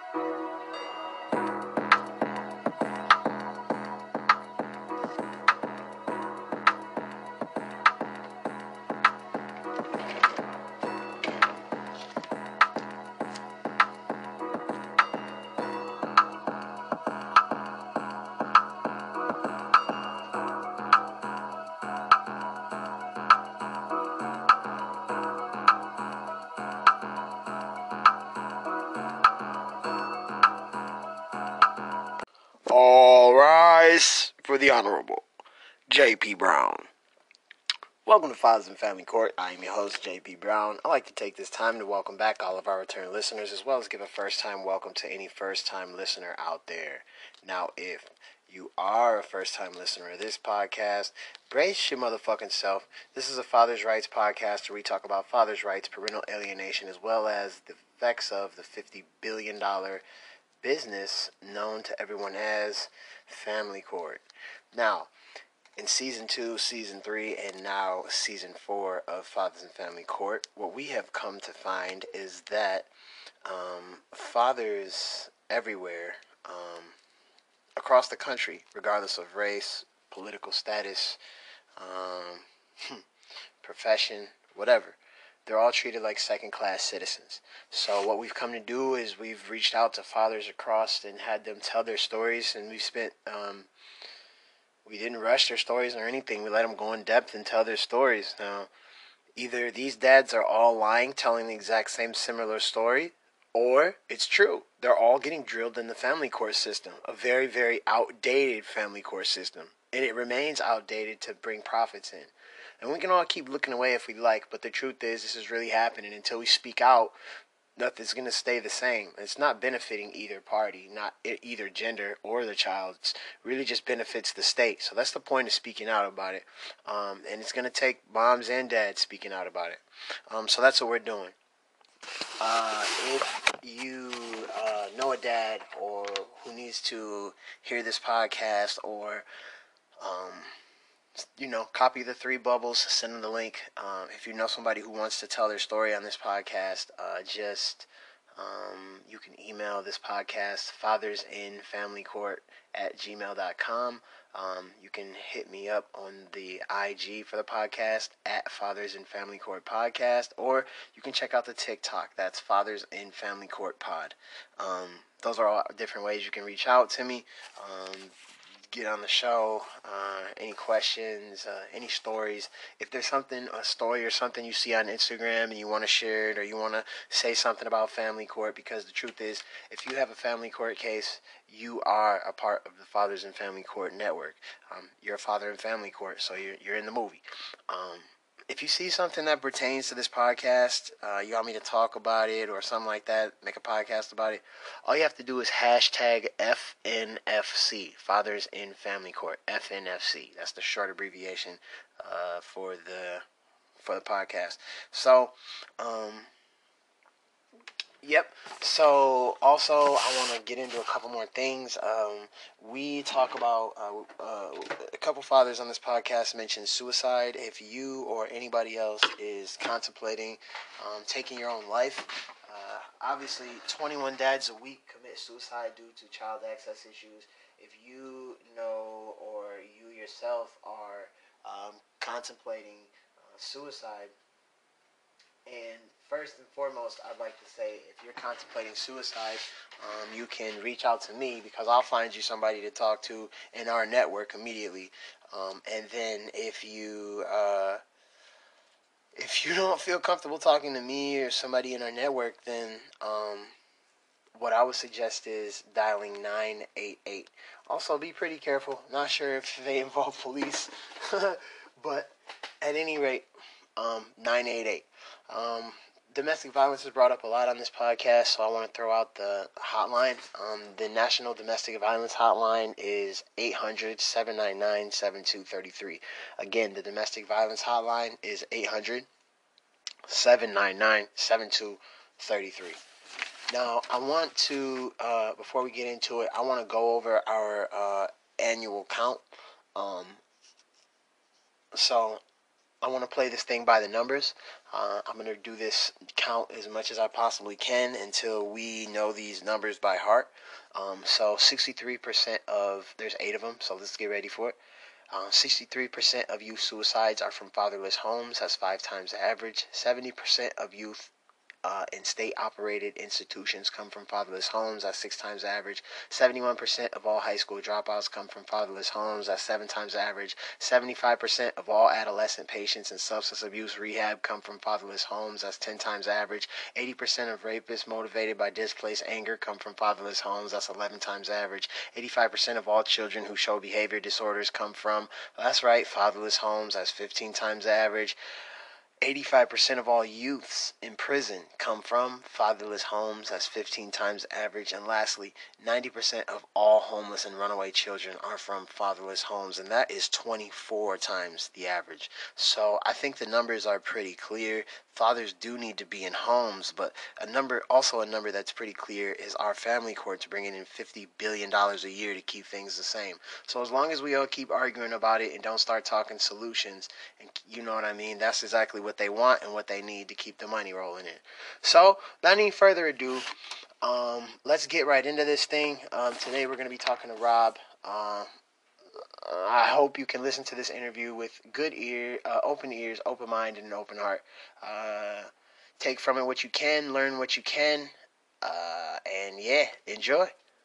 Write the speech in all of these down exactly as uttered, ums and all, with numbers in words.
All rise for the Honorable J P. Brown. Welcome to Fathers and Family Court. I am your host, J P. Brown. I'd like to take this time to welcome back all of our return listeners, as well as give a first-time welcome to any first-time listener out there. Now, if you are a first-time listener of this podcast, brace your motherfucking self. This is a father's rights podcast where we talk about father's rights, parental alienation, as well as the effects of the fifty billion dollars business known to everyone as family court. Now, in season two, season three, and now season four of Fathers and Family Court, what we have come to find is that um, fathers everywhere, um, across the country, regardless of race, political status, um, profession, whatever, they're all treated like second-class citizens. So what we've come to do is we've reached out to fathers across and had them tell their stories, and we've spent, um, we didn't rush their stories or anything. We let them go in depth and tell their stories. Now, either these dads are all lying, telling the exact same similar story, or it's true. They're all getting drilled in the family court system, a very, very outdated family court system, and it remains outdated to bring profits in. And we can all keep looking away if we like, but the truth is this is really happening. Until we speak out, nothing's going to stay the same. It's not benefiting either party, not either gender or the child. It really just benefits the state. So that's the point of speaking out about it. Um, and it's going to take moms and dads speaking out about it. Um, so that's what we're doing. Uh, if you uh, know a dad or who needs to hear this podcast or... Um, you know, copy the three bubbles, send them the link. Um, if you know somebody who wants to tell their story on this podcast, uh, just, um, you can email this podcast, fathersinfamilycourt at gmail dot com. Um, you can hit me up on the I G for the podcast at Fathers in Family Court Podcast, or you can check out the TikTok. That's Fathers in Family Court Pod. Um, those are all different ways you can reach out to me. Um, get on the show, uh, any questions, uh, any stories. If there's something, a story or something you see on Instagram and you want to share it, or you want to say something about family court, because the truth is, if you have a family court case, you are a part of the Fathers in Family Court network. Um, you're a father in family court, so you're, you're in the movie. Um, If you see something that pertains to this podcast, uh, you want me to talk about it or something like that, make a podcast about it, all you have to do is hashtag F N F C, Fathers in Family Court, F N F C. That's the short abbreviation uh, for the for the podcast. So, um, yep. So, also, I want to get into a couple more things. Um, we talk about, uh, uh, a couple fathers on this podcast mentioned suicide. If you or anybody else is contemplating um, taking your own life, uh, obviously, twenty-one dads a week commit suicide due to child access issues. If you know or you yourself are um, contemplating uh, suicide, and first and foremost, I'd like to say, if you're contemplating suicide, um, you can reach out to me, because I'll find you somebody to talk to in our network immediately. Um, and then if you uh, if you don't feel comfortable talking to me or somebody in our network, then um, what I would suggest is dialing nine eight eight. Also, be pretty careful. Not sure if they involve police, but at any rate, um, nine eight eight. Um, domestic violence is brought up a lot on this podcast, so I want to throw out the hotline. Um, the National Domestic Violence Hotline is eight hundred, seven nine nine, seven two three three. Again, the Domestic Violence Hotline is eight hundred, seven nine nine, seven two three three. Now, I want to, uh, before we get into it, I want to go over our uh, annual count. Um, so... I want to play this thing by the numbers. Uh, I'm going to do this count as much as I possibly can until we know these numbers by heart. Um, so sixty-three percent of, there's eight of them, so let's get ready for it. Uh, sixty-three percent of youth suicides are from fatherless homes. That's five times the average. seventy percent of youth Uh, in state-operated institutions come from fatherless homes. That's six times the average. seventy-one percent of all high school dropouts come from fatherless homes. That's seven times the average. seventy-five percent of all adolescent patients in substance abuse rehab come from fatherless homes. That's ten times the average. eighty percent of rapists motivated by displaced anger come from fatherless homes. That's eleven times the average. eighty-five percent of all children who show behavior disorders come from, that's right, fatherless homes. That's fifteen times the average. eighty-five percent of all youths in prison come from fatherless homes. That's fifteen times the average. And lastly, ninety percent of all homeless and runaway children are from fatherless homes. And that is twenty-four times the average. So I think the numbers are pretty clear. Fathers do need to be in homes, but a number, also a number that's pretty clear is our family courts bringing in fifty billion dollars a year to keep things the same. So as long as we all keep arguing about it and don't start talking solutions, and you know what I mean, that's exactly what they want and what they need to keep the money rolling in. So, without any further ado, um, let's get right into this thing. Um, today we're going to be talking to Rob. Uh, I hope you can listen to this interview with good ear, uh, open ears, open mind, and an open heart. Uh, take from it what you can, learn what you can, uh, and yeah, enjoy.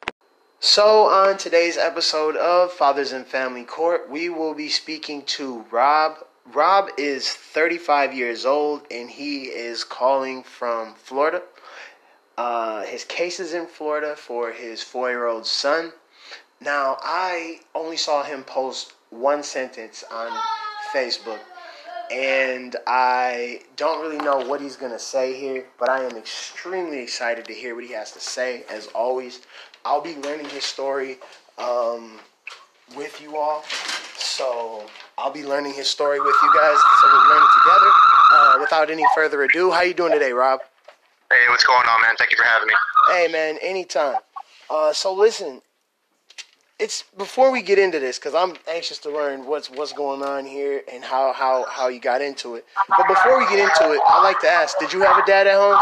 So on today's episode of Fathers in Family Court, we will be speaking to Rob. Rob is thirty-five years old, and he is calling from Florida. Uh, his case is in Florida for his four-year-old son. Now, I only saw him post one sentence on Facebook, and I don't really know what he's going to say here, but I am extremely excited to hear what he has to say, as always. I'll be learning his story um, with you all, so I'll be learning his story with you guys, so we'll learn it together. Uh, without any further ado, how you doing today, Rob? Hey, what's going on, man? Thank you for having me. Hey, man, anytime. Uh, so listen, it's before we get into this, because I'm anxious to learn what's what's going on here and how, how, how you got into it. But before we get into it, I'd like to ask, did you have a dad at home?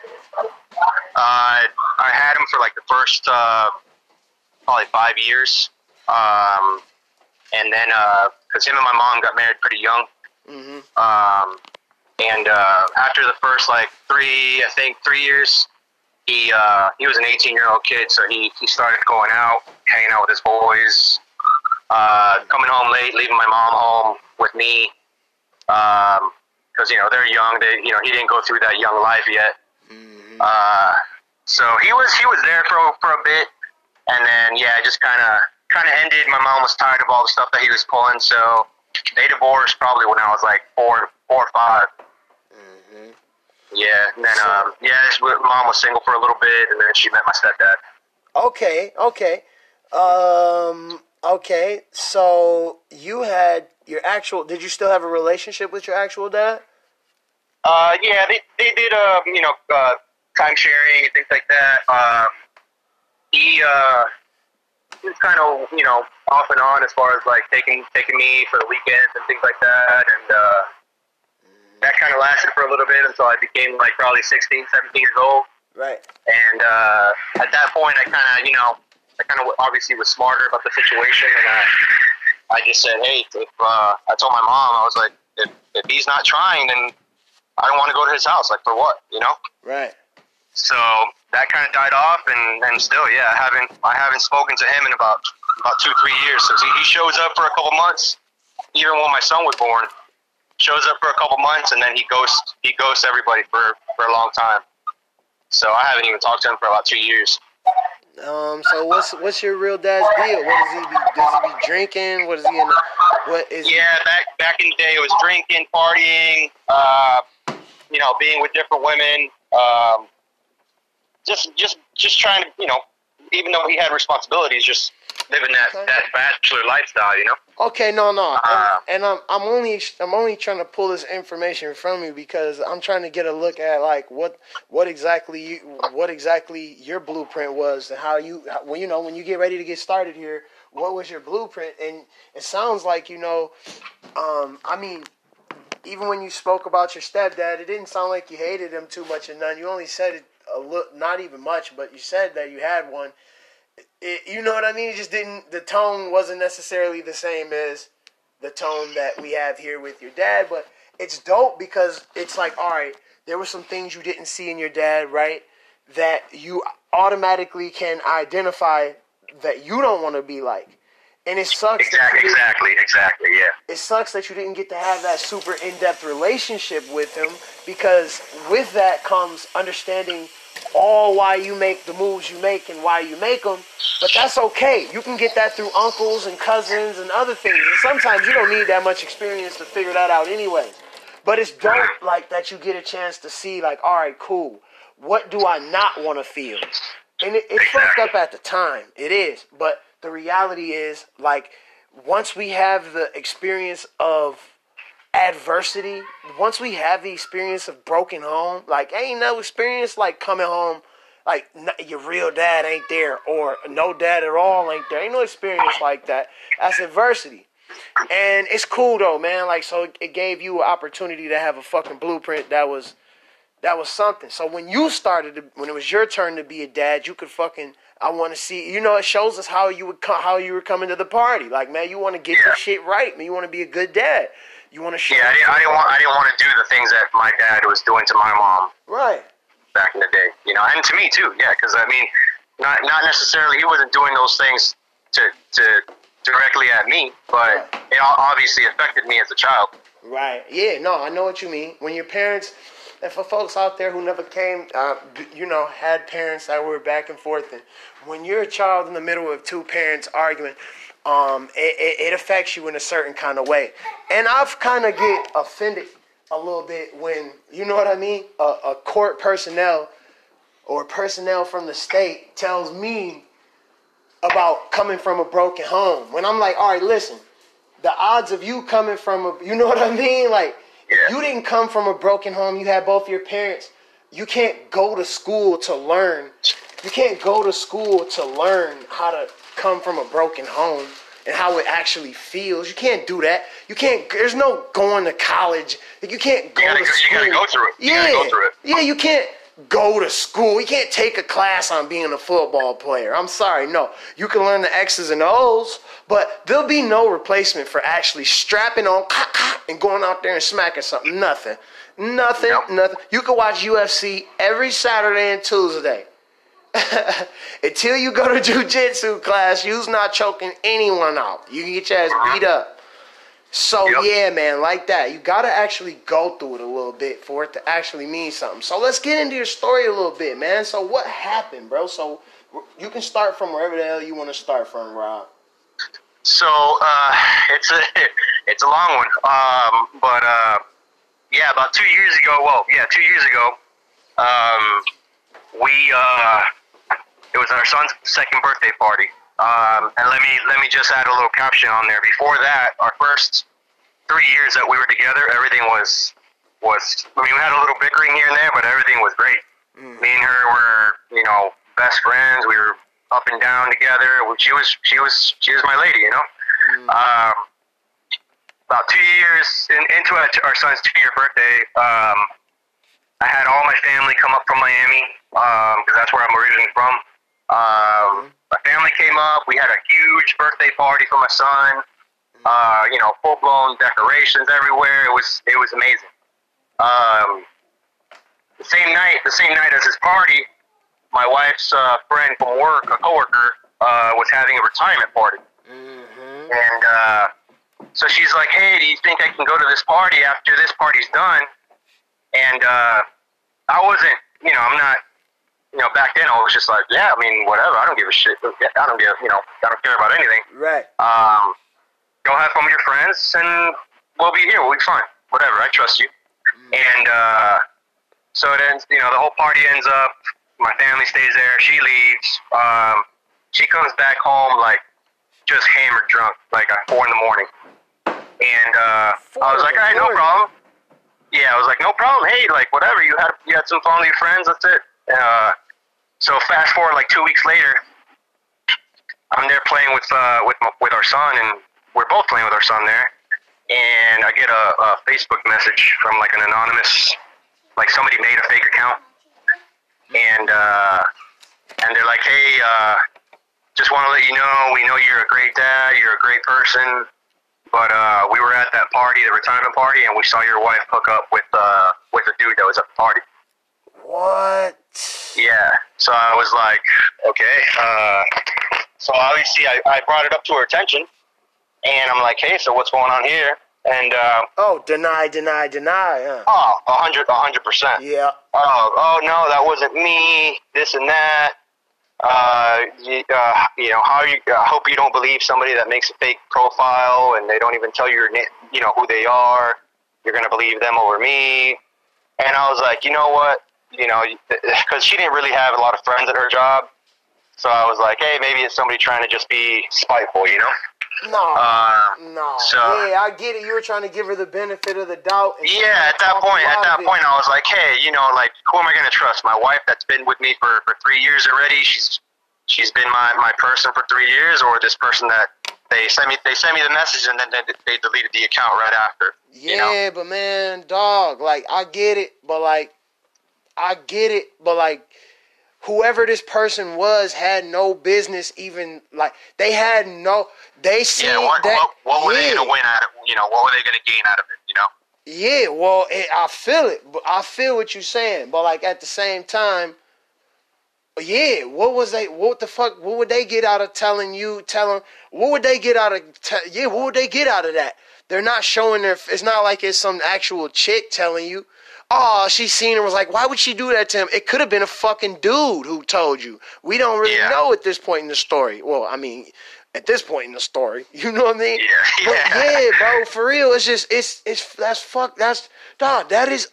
Uh, I had him for like the first uh, probably five years. Um, and then, because uh, him and my mom got married pretty young. Mm-hmm. Um, and uh, after the first like three, I think three years, he uh, he was an eighteen-year-old kid, so he, he started going out, hanging out with his boys, uh, coming home late, leaving my mom home with me. Because, um, you know, they're young. They, you know, he didn't go through that young life yet. Mm-hmm. Uh, so he was he was there for for a bit, and then yeah, it just kind of kind of ended. My mom was tired of all the stuff that he was pulling, so they divorced probably when I was like four, four or five. Mm-hmm. Yeah, and then um, yeah, this, mom was single for a little bit, and then she met my stepdad. Okay, okay, um, okay. So you had your actual? Did you still have a relationship with your actual dad? Uh, yeah, they they did uh, you know, uh, time sharing and things like that. Um, he uh, he was kind of, you know, off and on as far as like taking taking me for the weekends and things like that, and uh, that kind of lasted for a little bit until I became like probably sixteen, seventeen years old. Right. And uh, at that point, I kind of, you know, I kind of obviously was smarter about the situation, and I, I just said, hey, if uh, I told my mom, I was like, if if he's not trying, then I don't want to go to his house. Like, for what, you know? Right. So that kind of died off, and, and still, yeah, I haven't I haven't spoken to him in about about two three years. So he, he shows up for a couple months, even when my son was born. Shows up for a couple months, and then he ghosts he ghosts everybody for, for a long time. So I haven't even talked to him for about two years. Um. So what's what's your real dad's deal? What does he be? Does he be drinking? What is he in? The, what is? Yeah, back back in the day, it was drinking, partying, uh, you know, being with different women. Um, just just just trying to, you know, even though he had responsibilities, just living that, Okay. that bachelor lifestyle, you know. Okay, no, no, Uh, and, and I'm I'm only I'm only trying to pull this information from you because I'm trying to get a look at like what what exactly you, what exactly your blueprint was and how you how, well, you know, when you get ready to get started here, what was your blueprint? And it sounds like, you know, um, I mean, even when you spoke about your stepdad, it didn't sound like you hated him too much and none. You only said it a little, not even much, but you said that you had one. It, you know what I mean? It just didn't, the tone wasn't necessarily the same as the tone that we have here with your dad, but it's dope because it's like, all right, there were some things you didn't see in your dad, right? That you automatically can identify that you don't want to be like. And it sucks. Exactly, exactly, exactly, yeah. It sucks that you didn't get to have that super in-depth relationship with him, because with that comes understanding all why you make the moves you make and why you make them. But that's okay. You can get that through uncles and cousins and other things. And sometimes you don't need that much experience to figure that out anyway. But it's dope, like, that you get a chance to see, like, all right, cool. What do I not want to feel? And it, it's fucked up at the time. It is. But the reality is, like, once we have the experience of adversity, once we have the experience of broken home, like, ain't no experience like coming home, like, your real dad ain't there, or no dad at all ain't there. Ain't no experience like that. That's adversity. And it's cool, though, man. Like, so it gave you an opportunity to have a fucking blueprint that was, that was something. So when you started, to, when it was your turn to be a dad, you could fucking, I want to see, you know, it shows us how you would co- how you were coming to the party. Like, man, you want to get yeah. your shit right, man. You want to be a good dad. You want to show. Yeah, I didn't, I didn't want. I didn't want to do the things that my dad was doing to my mom. Right. Back in the day, you know, and to me too. Yeah, because I mean, not not necessarily he wasn't doing those things to to directly at me, but right. It obviously affected me as a child. Right. Yeah. No, I know what you mean. When your parents. And for folks out there who never came, uh, you know, had parents that were back and forth, and when you're a child in the middle of two parents arguing, um, it, it, it affects you in a certain kind of way. And I've kind of get offended a little bit when, you know what I mean, a, a court personnel or personnel from the state tells me about coming from a broken home. When I'm like, all right, listen, the odds of you coming from a, you know what I mean, like, yeah. You didn't come from a broken home. You had both your parents. You can't go to school to learn. You can't go to school to learn how to come from a broken home and how it actually feels. You can't do that. You can't. There's no going to college. You can't go you gotta, to school. You gotta go through it. You yeah, gotta go through it. Yeah, you can't go to school. You can't take a class on being a football player. I'm sorry. No, you can learn the X's and O's, but there'll be no replacement for actually strapping on and going out there and smacking something. Nothing. Nothing. Nope. Nothing. You can watch U F C every Saturday and Tuesday. Until you go to jiu-jitsu class, you's not choking anyone out. You can get your ass beat up. So, yep. yeah, man, like that. You got to actually go through it a little bit for it to actually mean something. So let's get into your story a little bit, man. So what happened, bro? So you can start from wherever the hell you want to start from, Rob. So uh, it's a it's a long one. Um, but, uh, yeah, about two years ago, well, yeah, two years ago, um, we, uh, it was our son's second birthday party. Um, and let me let me just add a little caption on there. Before that, our first three years that we were together, everything was was. I mean, we had a little bickering here and there, but everything was great. Mm. Me and her were, you know, best friends. We were up and down together. She was she was she was my lady, you know. Mm. Um, about two years in, into our, our son's two-year birthday, um, I had all my family come up from Miami because um, that's where I'm originally from. Um, my family came up. We had a huge birthday party for my son. Uh, you know, full blown decorations everywhere. It was it was amazing. Um, the same night, the same night as his party, my wife's uh, friend from work, a coworker, uh, was having a retirement party. Mm-hmm. And uh, so she's like, "Hey, do you think I can go to this party after this party's done?" And uh, I wasn't, you know, I'm not. You know, back then I was just like, yeah, I mean, whatever. I don't give a shit. I don't give, you know, I don't care about anything. Right. Um, go have fun with your friends, and we'll be here. We'll be fine. Whatever. I trust you. Mm. And uh, so then, you know, the whole party ends up. My family stays there. She leaves. Um, she comes back home like just hammered drunk, like at four in the morning. And uh, I was like, all right, no problem. Yeah, I was like, no problem. Hey, like whatever. You had you had some fun with your friends. That's it. Uh, So fast forward like two weeks later, I'm there playing with uh, with my, with our son, and we're both playing with our son there. and I get a, a Facebook message from like an anonymous, like somebody made a fake account, and uh, and they're like, hey, uh, just want to let you know, we know you're a great dad, you're a great person, but uh, we were at that party, the retirement party, and we saw your wife hook up with uh, with a dude that was at the party. What? Yeah. So I was like, okay. Uh, so obviously I, I brought it up to her attention. And I'm like, hey, so what's going on here? And, uh... Oh, deny, deny, deny, huh? Oh, a hundred, a hundred percent. Yeah. Oh, oh, no, that wasn't me, this and that. Uh, you, uh, you know, how you, I hope you don't believe somebody that makes a fake profile and they don't even tell you, your na- you know, who they are. You're going to believe them over me. And I was like, you know what? You know, because she didn't really have a lot of friends at her job. So I was like, hey, maybe it's somebody trying to just be spiteful, you know? No, uh, no. So, yeah, I get it. You were trying to give her the benefit of the doubt. And yeah, at that point, at that point, I was like, hey, you know, like, who am I going to trust? My wife that's been with me for, for three years already. She's she's been my, my person for three years, or this person that they sent me they sent me the message and then they, they deleted the account right after. Yeah, you know? but man, dog, like, I get it, but like, I get it, but like, whoever this person was had no business even, like, they had no, they seen yeah, what, that. What, what were yeah. they going to win out of, you know, what were they going to gain out of it, you know? Yeah, well, it, I feel it, but I feel what you're saying, but like, at the same time, yeah, what was they, what the fuck, what would they get out of telling you, telling, what would they get out of, te- yeah, what would they get out of that? They're not showing their, it's not like it's some actual chick telling you. Oh, she seen him, was like, why would she do that to him? It could have been a fucking dude who told you. We don't really yeah. know at this point in the story. Well, I mean, at this point in the story, you know what I mean? Yeah, but yeah. yeah, bro, for real, it's just, it's, it's, that's fuck, that's, dog, that is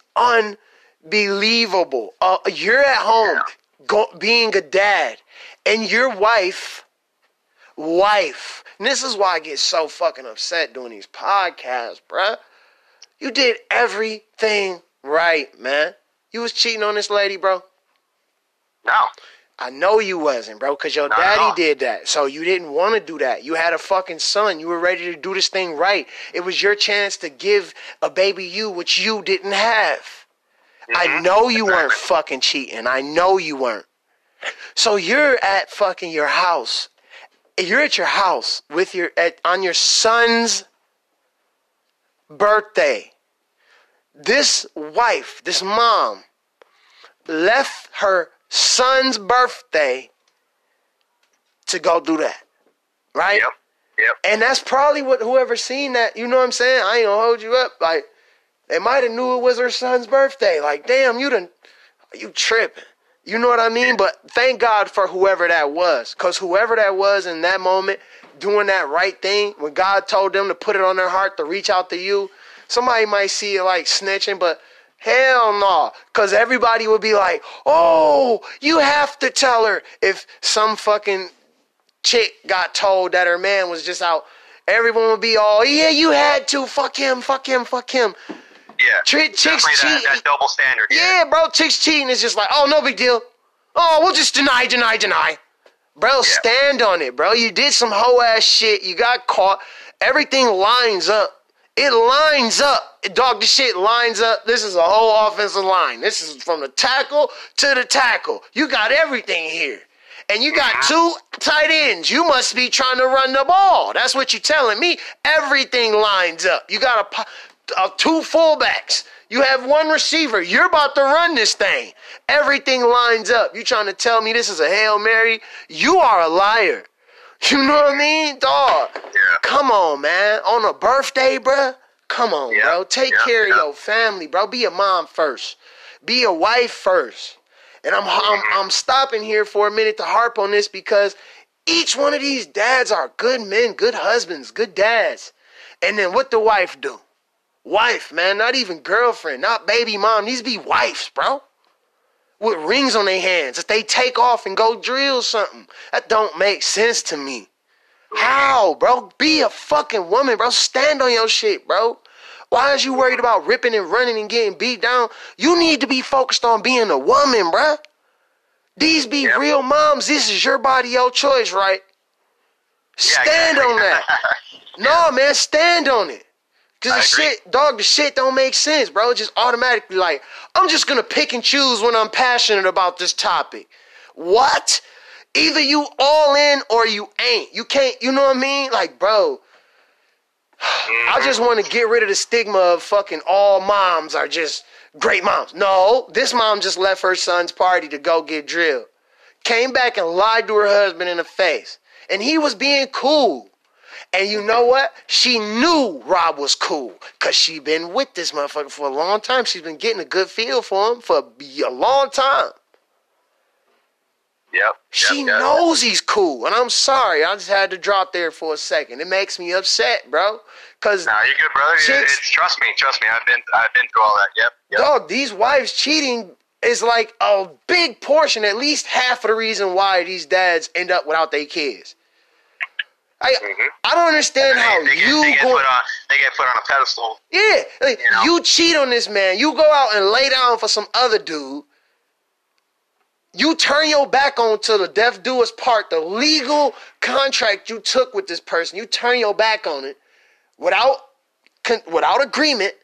unbelievable. Uh, you're at home, Yeah. go, being a dad, and your wife, wife, and this is why I get so fucking upset doing these podcasts, bruh. You did everything right, man. You was cheating on this lady, bro? No. I know you wasn't, bro, because your Not daddy did that. So you didn't want to do that. You had a fucking son. You were ready to do this thing right. It was your chance to give a baby you what you didn't have. Mm-hmm. I know you exactly. weren't fucking cheating. I know you weren't. So you're at fucking your house. You're at your house with your at, on your son's birthday. This wife, this mom, left her son's birthday to go do that, right? Yep, yep. And that's probably what whoever seen that, you know what I'm saying? I ain't gonna hold you up. Like, they might have knew it was her son's birthday. Like, damn, you done, you tripping. You know what I mean? But thank God for whoever that was. Because whoever that was in that moment, doing that right thing, when God told them to put it on their heart to reach out to you, somebody might see it like snitching, but hell no. Because everybody would be like, oh, you have to tell her. If some fucking chick got told that her man was just out, everyone would be all, yeah, you had to. Fuck him, fuck him, fuck him. Yeah. Treat chicks cheat. That, that double standard. Yeah. yeah, bro, chicks cheating is just like, oh, no big deal. Oh, we'll just deny, deny, deny. Bro, yeah. Stand on it, bro. You did some hoe ass shit. You got caught. Everything lines up. It lines up. Dog, this shit lines up. This is a whole offensive line. This is from the tackle to the tackle. You got everything here. And you got two tight ends. You must be trying to run the ball. That's what you're telling me. Everything lines up. You got a, a two fullbacks. You have one receiver. You're about to run this thing. Everything lines up. You trying to tell me this is a Hail Mary? You are a liar. You know what I mean, dog? Yeah. Come on, man. On a birthday, bruh? Come on, yeah. bro. Take yeah. care yeah. of your family, bro. Be a mom first. Be a wife first. And I'm, I'm I'm stopping here for a minute to harp on this because each one of these dads are good men, good husbands, good dads. And then what the wife do? Wife, man. Not even girlfriend, not baby mom. These be wives, bro. With rings on their hands that they take off and go drill something. That don't make sense to me. How, bro? Be a fucking woman, bro. Stand on your shit, bro. Why is you worried about ripping and running and getting beat down? You need to be focused on being a woman, bro. These be yep. real moms. This is your body, your choice, right? Yeah, stand exactly. on that. No, man, stand on it. Cause the shit, dog, the shit don't make sense, bro. It's just automatically like, I'm just gonna pick and choose when I'm passionate about this topic. What? Either you all in or you ain't. You can't, you know what I mean? Like, bro, I just want to get rid of the stigma of fucking all moms are just great moms. No, this mom just left her son's party to go get drilled. Came back and lied to her husband in the face. And he was being cool. And you know what? She knew Rob was cool because she been with this motherfucker for a long time. She's been getting a good feel for him for a long time. Yep. She yep, yep. knows he's cool. And I'm sorry. I just had to drop there for a second. It makes me upset, bro. Cause nah, you're good, brother. Chicks, it's, trust me. Trust me. I've been I've been through all that. Yep, yep. Dog, these wives cheating is like a big portion, at least half of the reason why these dads end up without their kids. I, mm-hmm. I don't understand they, how they get, you they get, go, put on, they get put on a pedestal. Yeah, like, you know? You cheat on this man. You go out and lay down for some other dude. You turn your back on to the death do us part, the legal contract you took with this person. You turn your back on it without without agreement.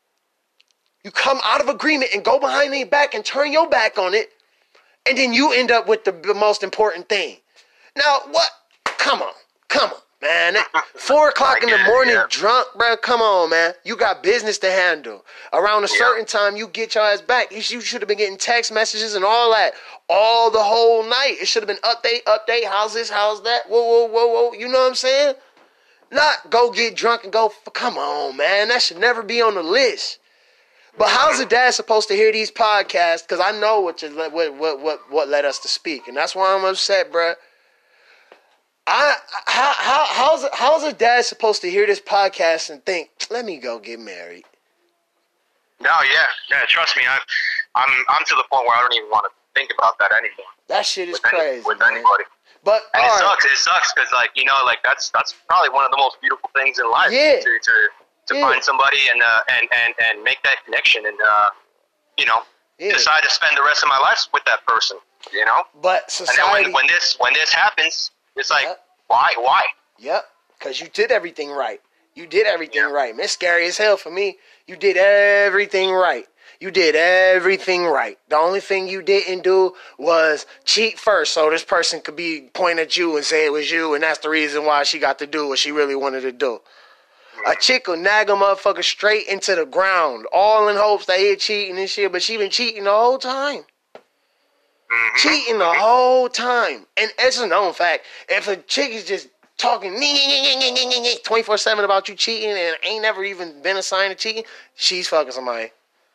You come out of agreement and go behind their back and turn your back on it, and then you end up with the, the most important thing. Now, what? Come on. Come on, man. Four o'clock in the morning yeah. drunk, bro. Come on, man. You got business to handle. Around a yeah. certain time, you get your ass back. You should have been getting text messages and all that all the whole night. It should have been update, update. How's this? How's that? Whoa, whoa, whoa, whoa. You know what I'm saying? Not go get drunk and go, come on, man. That should never be on the list. But how's a dad supposed to hear these podcasts? Because I know what, you, what, what, what, what led us to speak. And that's why I'm upset, bro. I how how how's how's a dad supposed to hear this podcast and think, let me go get married? No, yeah, yeah. Trust me, I'm I'm I'm to the point where I don't even want to think about that anymore. That shit is with crazy any, with man. anybody. But and it right. sucks. It sucks because like you know like that's that's probably one of the most beautiful things in life. Yeah. To to, to yeah. find somebody and uh and, and and make that connection and uh you know yeah. decide to spend the rest of my life with that person. You know. But society. And then when, when this when this happens. It's like, yep. why? Why? Yep, because you did everything right. You did everything yep. right. Man, it's scary as hell for me. You did everything right. You did everything right. The only thing you didn't do was cheat first so this person could be pointing at you and say it was you, and that's the reason why she got to do what she really wanted to do. Mm-hmm. A chick will nag a motherfucker straight into the ground, all in hopes that he'll cheating and shit, but she been cheating the whole time. Mm-hmm. Cheating the whole time. And it's a known fact. If a chick is just talking twenty-four seven about you cheating and ain't never even been a sign of cheating, she's fucking somebody.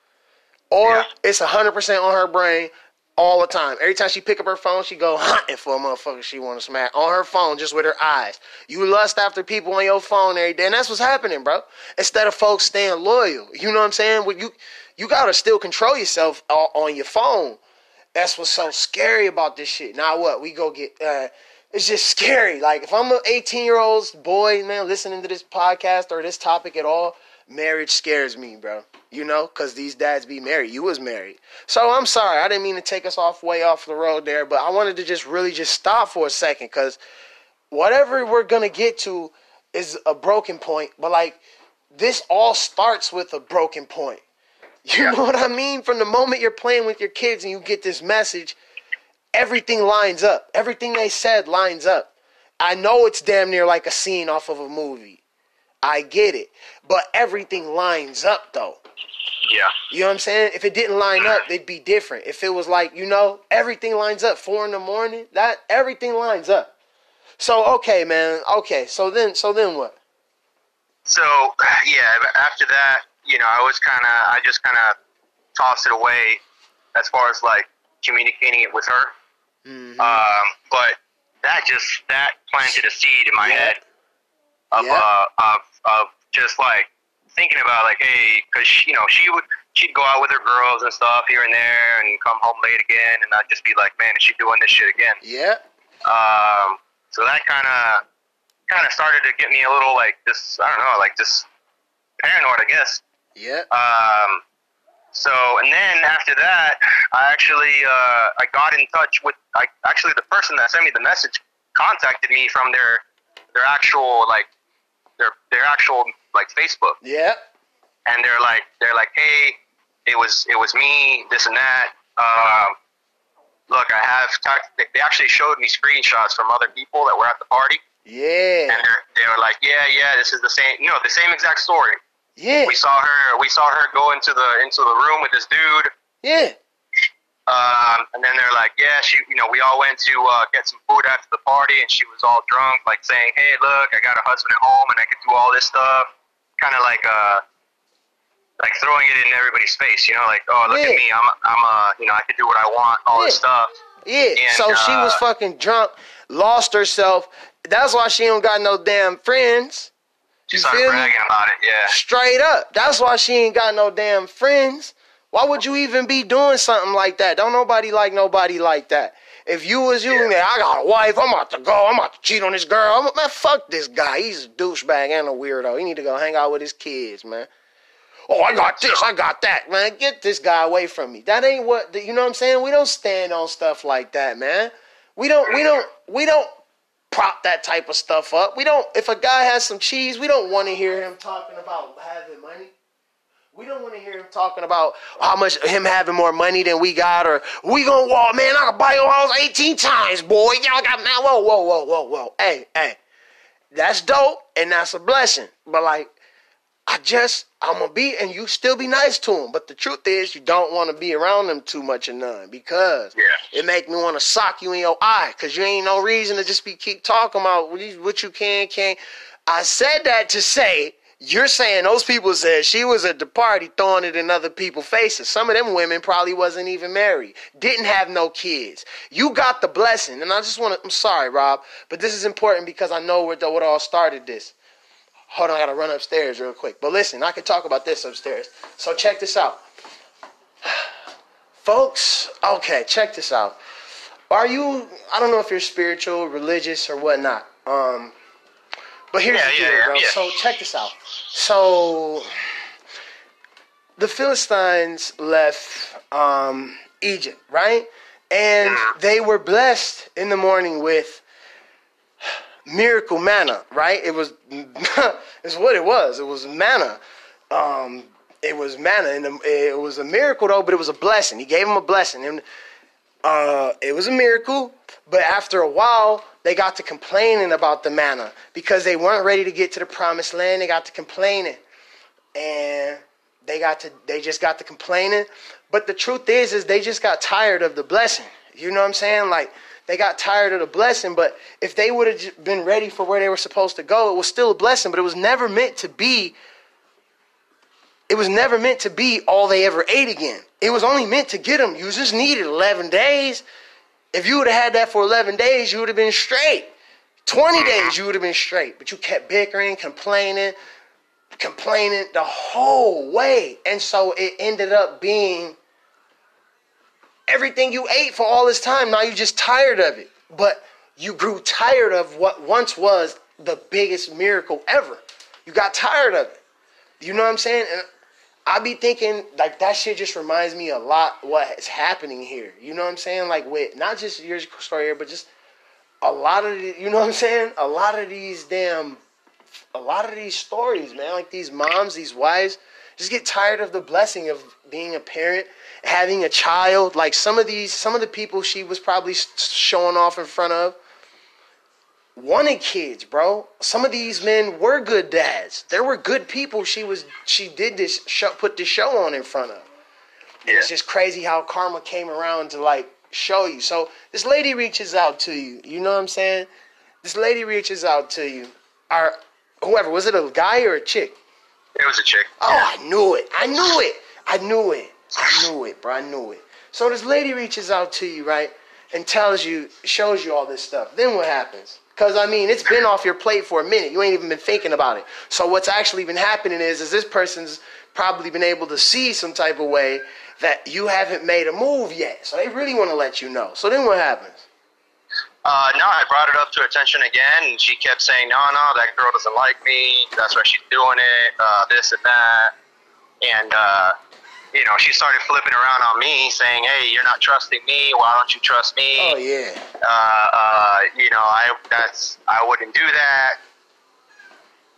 Or yeah. it's one hundred percent on her brain all the time. Every time she pick up her phone, she go hunting for a motherfucker she want to smack. On her phone, just with her eyes. You lust after people on your phone every day. And that's what's happening, bro. Instead of folks staying loyal. You know what I'm saying? You, you got to still control yourself on your phone. That's what's so scary about this shit. Now what? We go get, uh, it's just scary. Like, if I'm an eighteen-year-old boy, man, listening to this podcast or this topic at all, marriage scares me, bro. You know, because these dads be married. You was married. So I'm sorry. I didn't mean to take us off way off the road there, but I wanted to just really just stop for a second because whatever we're going to get to is a broken point. But, like, this all starts with a broken point. You yeah. know what I mean? From the moment you're playing with your kids and you get this message, everything lines up. Everything they said lines up. I know it's damn near like a scene off of a movie. I get it. But everything lines up, though. Yeah. You know what I'm saying? If it didn't line up, it'd be different. If it was like, you know, everything lines up. Four in the morning, that everything lines up. So, okay, man. Okay, so then, so then what? So, yeah, after that, you know, I was kind of, I just kind of tossed it away as far as, like, communicating it with her. Mm-hmm. Um, but that just, that planted a seed in my yeah. head of, yeah. uh, of, of just, like, thinking about, like, hey, because, you know, she would, she'd go out with her girls and stuff here and there and come home late again, and I'd just be like, man, is she doing this shit again? Yeah. Um, so that kind of, kind of started to get me a little, like, this, I don't know, like, just paranoid, I guess. Yeah. Um, so, and then after that, I actually, uh, I got in touch with, I, actually the person that sent me the message contacted me from their, their actual, like, their their actual like Facebook. Yeah. And they're like they're like, hey, it was it was me, this and that. Um, look, I have talked. They actually showed me screenshots from other people that were at the party. Yeah. And they're, they were like, yeah, yeah, this is the same. You know, the same exact story. Yeah. We saw her. We saw her go into the into the room with this dude. Yeah. Um, and then they're like, yeah, she. You know, we all went to uh, get some food after the party, and she was all drunk, like saying, hey, look, I got a husband at home, and I could do all this stuff. Kind of like uh, like throwing it in everybody's face. You know, like, oh, look yeah. at me, I'm I'm uh, you know, I could do what I want, all yeah. this stuff. Yeah. And, so she uh, was fucking drunk, lost herself. That's why she don't got no damn friends. She started bragging about it, yeah. Straight up. That's why she ain't got no damn friends. Why would you even be doing something like that? Don't nobody like nobody like that. If you was you, yeah. I got a wife, I'm about to go, I'm about to cheat on this girl. I'm, man, fuck this guy. He's a douchebag and a weirdo. He need to go hang out with his kids, man. Oh, I got this, I got that, man. Get this guy away from me. That ain't what, you know what I'm saying? We don't stand on stuff like that, man. We don't, we don't, we don't prop that type of stuff up. We don't, if a guy has some cheese, we don't want to hear him talking about having money. We don't want to hear him talking about how much him having more money than we got, or we gonna, whoa, man, I can buy your house eighteen times, boy. Y'all got, man, whoa, whoa, whoa, whoa, whoa. Hey, hey, that's dope, and that's a blessing. But, like, I just, I'm gonna be, and you still be nice to him. But the truth is, you don't want to be around them too much or none, because yeah. it make me want to sock you in your eye, because you ain't no reason to just be keep talking about what you can, can't. I said that to say, you're saying those people said she was at the party throwing it in other people's faces. Some of them women probably wasn't even married, didn't have no kids. You got the blessing, and I just want to, I'm sorry, Rob, but this is important because I know where the, what all started this. Hold on, I got to run upstairs real quick. But listen, I can talk about this upstairs. So check this out. Folks, okay, check this out. Are you, I don't know if you're spiritual, religious, or whatnot. Um... But here's yeah, the deal, yeah, bro. Yeah. So check this out. So the Philistines left um, Egypt, right? And they were blessed in the morning with miracle manna, right? It was, it's what it was. It was manna. Um, it was manna, and it was a miracle though, but it was a blessing. He gave them a blessing, and uh, it was a miracle. But after a while, they got to complaining about the manna because they weren't ready to get to the promised land. They got to complaining, and they got to they just got to complaining. But the truth is, is they just got tired of the blessing. You know what I'm saying? Like, they got tired of the blessing. But if they would have been ready for where they were supposed to go, it was still a blessing. But it was never meant to be. It was never meant to be all they ever ate again. It was only meant to get them. You just needed eleven days. If you would have had that for eleven days, you would have been straight. twenty days, you would have been straight. But you kept bickering, complaining, complaining the whole way. And so it ended up being everything you ate for all this time. Now you're just tired of it. But you grew tired of what once was the biggest miracle ever. You got tired of it. You know what I'm saying? And I be thinking, like, that shit just reminds me a lot what is happening here. You know what I'm saying? Like, with not just your story here, but just a lot of the, you know what I'm saying? A lot of these damn, a lot of these stories, man. Like, these moms, these wives, just get tired of the blessing of being a parent, having a child. Like, some of these, some of the people she was probably showing off in front of wanted kids, bro. Some of these men were good dads. There were good people she was she did this show, put this show on in front of. Yeah. It's just crazy how karma came around to, like, show you. So this lady reaches out to you. You know what I'm saying? This lady reaches out to you. Or whoever, was it a guy or a chick? It was a chick. Oh, yeah. I knew it. I knew it. I knew it. I knew it, bro. I knew it. So this lady reaches out to you, right? And tells you, shows you all this stuff. Then what happens? Because, I mean, it's been off your plate for a minute. You ain't even been thinking about it. So what's actually been happening is, is this person's probably been able to see some type of way that you haven't made a move yet. So they really want to let you know. So then what happens? Uh, no, I brought it up to attention again, and she kept saying, no, no, that girl doesn't like me. That's why she's doing it, uh, this and that. And, uh, you know, she started flipping around on me, saying, hey, you're not trusting me. Why don't you trust me? Oh, yeah. Uh, uh, you know, I that's I wouldn't do that.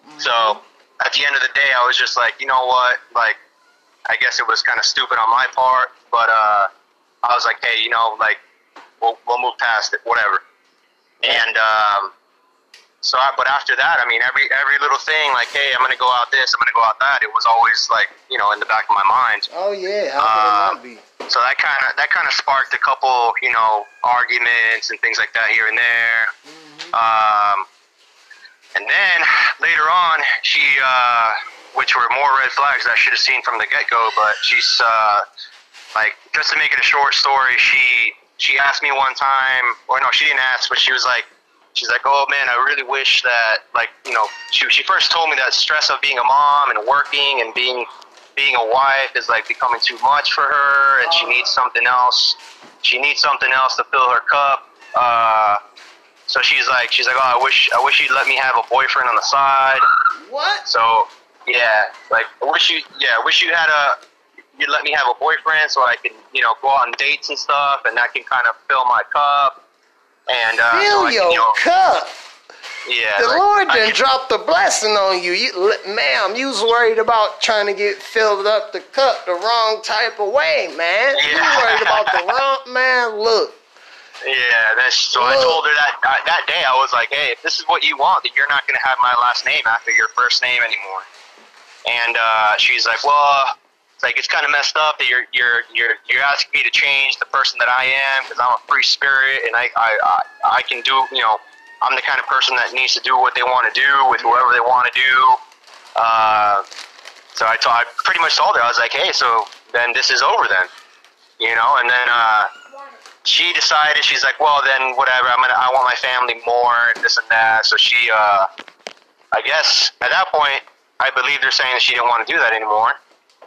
Mm-hmm. So at the end of the day, I was just like, you know what? Like, I guess it was kind of stupid on my part, but uh, I was like, hey, you know, like, we'll, we'll move past it, whatever. Yeah. And um, so, I, but after that, I mean, every every little thing, like, hey, I'm gonna go out this, I'm gonna go out that. It was always like, you know, in the back of my mind. Oh yeah, how could uh, it not be? So that kind of that kind of sparked a couple, you know, arguments and things like that here and there. Mm-hmm. Um, and then later on, she, uh, which were more red flags that I should have seen from the get-go, but she's uh, like, just to make it a short story, she she asked me one time, or no, she didn't ask, but she was like, she's like, oh man, I really wish that, like, you know, she she first told me that stress of being a mom and working and being being a wife is like becoming too much for her, and she needs something else. She needs something else to fill her cup. Uh, so she's like, she's like, oh, I wish, I wish you'd let me have a boyfriend on the side. What? So yeah, like, I wish you, yeah, I wish you had a, you'd let me have a boyfriend so I can, you know, go out on dates and stuff, and that can kind of fill my cup. And uh, fill so I your can, you know, cup. Yeah, the like, Lord done can, dropped the blessing on you. you. Ma'am, you was worried about trying to get filled up the cup the wrong type of way, man. Yeah. You worried about the wrong, man, look. Yeah, that's, so look. I told her that uh, that day, I was like, hey, if this is what you want, then you're not going to have my last name after your first name anymore. And uh, she's like, well, it's like, it's kind of messed up that you're you're you're you're asking me to change the person that I am, because I'm a free spirit, and I, I, I, I can do, you know, I'm the kind of person that needs to do what they want to do with whoever they want to do. Uh, so I, t- I pretty much told her, I was like, hey, so then this is over then, you know. And then uh, she decided, she's like, well, then whatever. I'm gonna, I want my family more and this and that. So she, uh, I guess at that point, I believed her saying that she didn't want to do that anymore.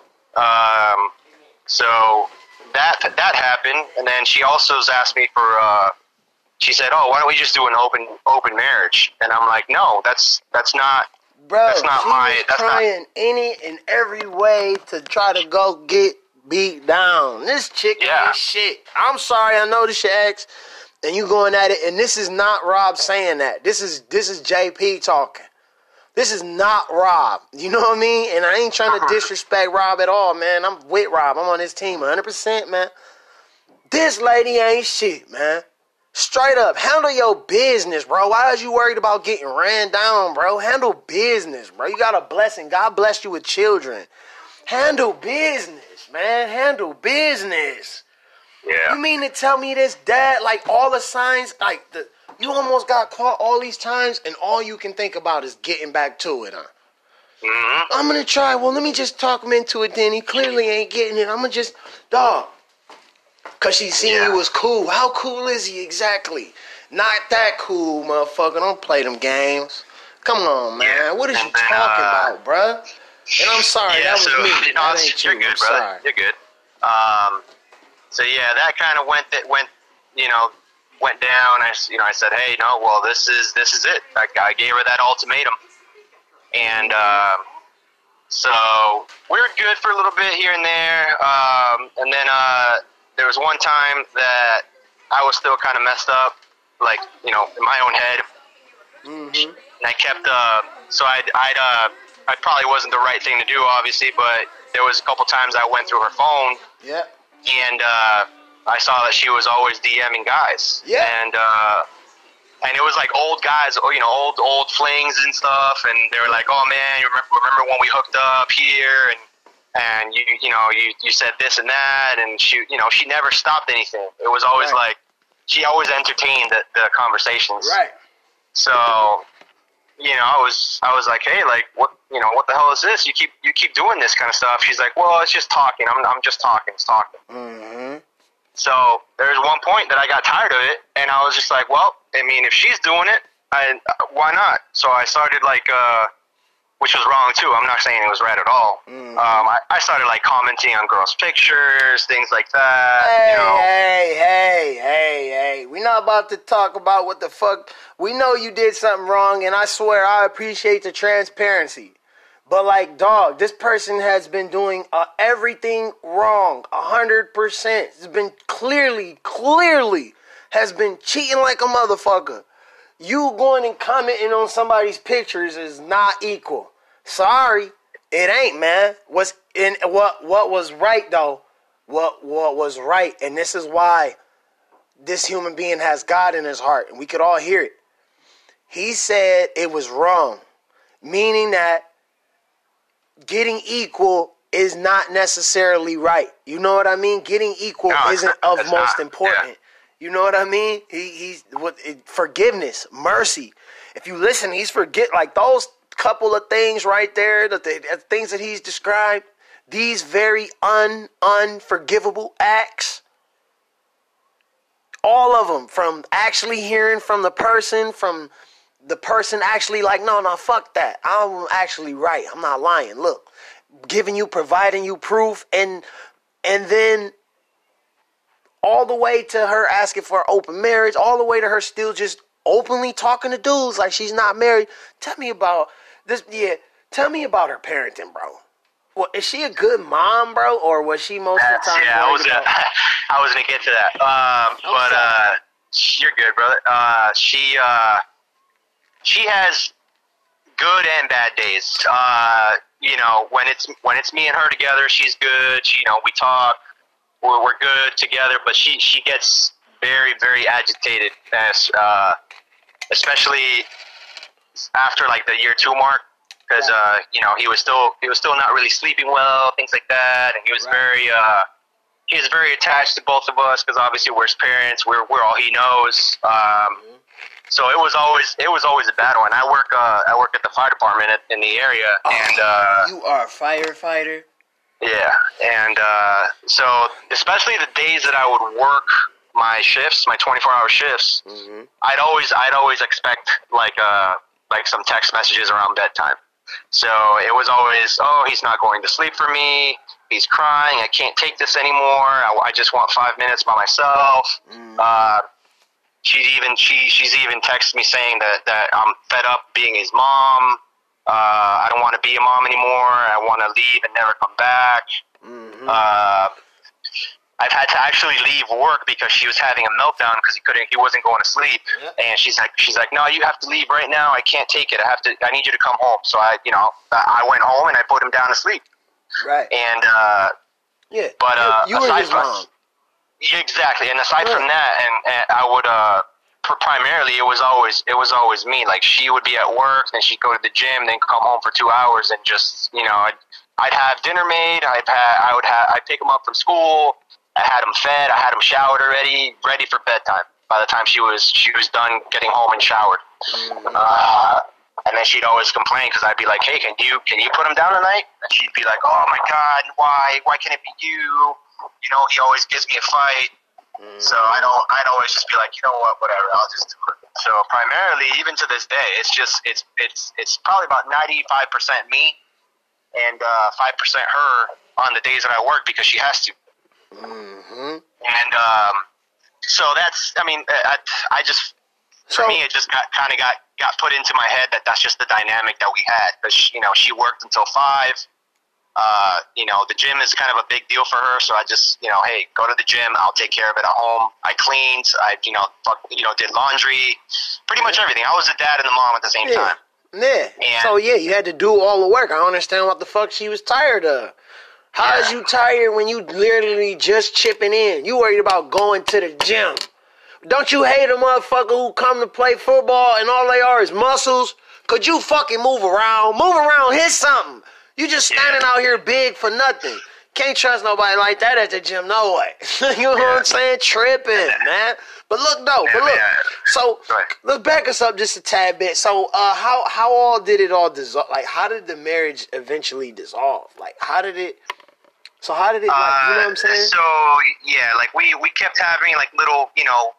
Um, so that that happened, and then she also asked me for. Uh, She said, "Oh, why don't we just do an open open marriage?" And I'm like, "No, that's that's not, bro. That's not she my. Was that's trying not any and every way to try to go get beat down. This chick yeah. ain't shit. I'm sorry, I know this your ex, and you going at it. And this is not Rob saying that. This is this is J P talking. This is not Rob. You know what I mean? And I ain't trying to disrespect Rob at all, man. I'm with Rob. I'm on his team, one hundred percent, man. This lady ain't shit, man. Straight up, handle your business, bro. Why is you worried about getting ran down, bro? Handle business, bro. You got a blessing. God blessed you with children. Handle business, man. Handle business. Yeah. You mean to tell me this, dad, like all the signs, like the you almost got caught all these times, and all you can think about is getting back to it, huh? Mm-hmm. I'm gonna try. Well, let me just talk him into it, then. He clearly ain't getting it. I'm gonna just, dog. Because she seen yeah. you was cool. How cool is he exactly? Not that cool, motherfucker. Don't play them games. Come on, man. Yeah. What is you and then, talking uh, about, bruh? And I'm sorry. Yeah, that was so, me. You know, that ain't you're you. good, I'm brother. sorry. You're good. Um, so, yeah, that kind of went, that went, you know, went down. I, you know, I said, hey, no, well, this is this is it. I, I gave her that ultimatum. And uh, so we were good for a little bit here and there. Um, and then... Uh, There was one time that I was still kind of messed up, like, you know, in my own head. Mm-hmm. And I kept, uh, so I'd, I'd, uh, I probably wasn't the right thing to do, obviously, but there was a couple times I went through her phone. Yeah. And, uh, I saw that she was always DMing guys. Yeah. And, uh, and it was like old guys, you know, old, old flings and stuff. And they were like, oh man, you remember, remember when we hooked up here? And, And you, you know, you, you said this and that, and she, you know, she never stopped anything. It was always right. like, she always entertained the, the conversations. Right. So, you know, I was, I was like, hey, like, what, you know, what the hell is this? You keep, you keep doing this kind of stuff. She's like, well, it's just talking. I'm, I'm just talking. It's talking. Mm-hmm. So there was one point that I got tired of it, and I was just like, well, I mean, if she's doing it, I, why not? So I started like, uh. which was wrong too. I'm not saying it was right at all. Mm-hmm. Um, I, I started like commenting on girls' pictures, things like that. Hey, you know. hey, hey, hey, hey. We're not about to talk about what the fuck. We know you did something wrong, and I swear I appreciate the transparency. But like, dog, this person has been doing uh, everything wrong, a hundred percent. It's been clearly, clearly has been cheating like a motherfucker. you going and commenting on somebody's pictures is not equal. Sorry, it ain't, man. What's in what what was right though? What what was right, and this is why this human being has God in his heart, and we could all hear it. He said it was wrong, meaning that getting equal is not necessarily right. You know what I mean? Getting equal no, isn't of most not. important. Yeah. You know what I mean? He he's what forgiveness, mercy. If you listen, he's forget like those couple of things right there, that the, the things that he's described, these very un unforgivable acts. All of them, from actually hearing from the person, from the person actually like, no, no, fuck that. I'm actually right. I'm not lying. Look, giving you, providing you proof, and and then all the way to her asking for open marriage, all the way to her still just openly talking to dudes like she's not married. Tell me about this. Yeah, tell me about her parenting, bro. Well, is she a good mom, bro, or was she most That's, of the time? Yeah, I was gonna, I was gonna get to that. Um, but uh, you're good, brother. Uh, she uh, she has good and bad days. Uh, you know, when it's when it's me and her together, she's good. She, you know, we talk. We're, we're good together, but she, she gets very, very agitated, as, uh, especially after like the year two mark, because uh, you know he was still he was still not really sleeping well, things like that, and he was right. very uh, he was very attached to both of us because obviously we're his parents, we're we're all he knows. Um, mm-hmm. So it was always it was always a battle, and I work uh, I work at the fire department at, in the area, oh, and uh, you are a firefighter. Yeah, and uh, so especially the days that I would work my shifts, my twenty-four hour shifts, mm-hmm. I'd always I'd always expect like uh like some text messages around bedtime. So it was always, oh, he's not going to sleep for me. He's crying. I can't take this anymore. I, I just want five minutes by myself. Mm-hmm. Uh, she's even she she's even texted me saying that that I'm fed up being his mom. Uh, I don't want to be a mom anymore. I want to leave and never come back. Mm-hmm. Uh, I've had to actually leave work because she was having a meltdown because he couldn't, he wasn't going to sleep. Yep. And she's like, she's like, no, you have to leave right now. I can't take it. I have to. I need you to come home. So I, you know, I went home and I put him down to sleep. Right. And uh, yeah, but uh, you, you were his mom. Exactly. And aside yeah. from that, and, and I would. Uh, primarily it was always it was always me. Like she would be at work, then she'd go to the gym, then come home for two hours and just, you know, I'd, I'd have dinner made, I'd have, I would have I'd pick him up from school, I had him fed, I had him showered already, ready for bedtime by the time she was she was done getting home and showered. Mm-hmm. Uh, and then she'd always complain because I'd be like, hey, can you can you put him down tonight? And she'd be like, oh my god, why why can't it be you? You know, he always gives me a fight. So I don't. I'd always just be like, you know what, whatever. I'll just do it. So primarily, even to this day, it's just it's it's it's probably about ninety-five percent me, and uh, five percent her on the days that I work because she has to. Mm-hmm. And um, so that's. I mean, I, I just for so, me, it just got kind of got got put into my head that that's just the dynamic that we had because you know she worked until five. Uh, you know, the gym is kind of a big deal for her, so I just, you know, hey, go to the gym. I'll take care of it at home. I cleaned. I, you know, fuck, you know, did laundry, pretty much everything. I was the dad and the mom at the same yeah. time. Yeah. And so yeah, you had to do all the work. I don't understand what the fuck she was tired of. How yeah. is you tired when you literally just chipping in? You worried about going to the gym? Don't you hate a motherfucker who come to play football and all they are is muscles? Could you fucking move around? Move around, hit something. You just standing out here big for nothing. Can't trust nobody like that at the gym, no way. You know yeah. what I'm saying? Tripping, man. But look, though, but look. So let's back us up just a tad bit. So, uh, how how all did it all dissolve? Like, how did the marriage eventually dissolve? Like, how did it? So how did it? Like, uh, you know what I'm saying? So yeah, like we we kept having like little, you know,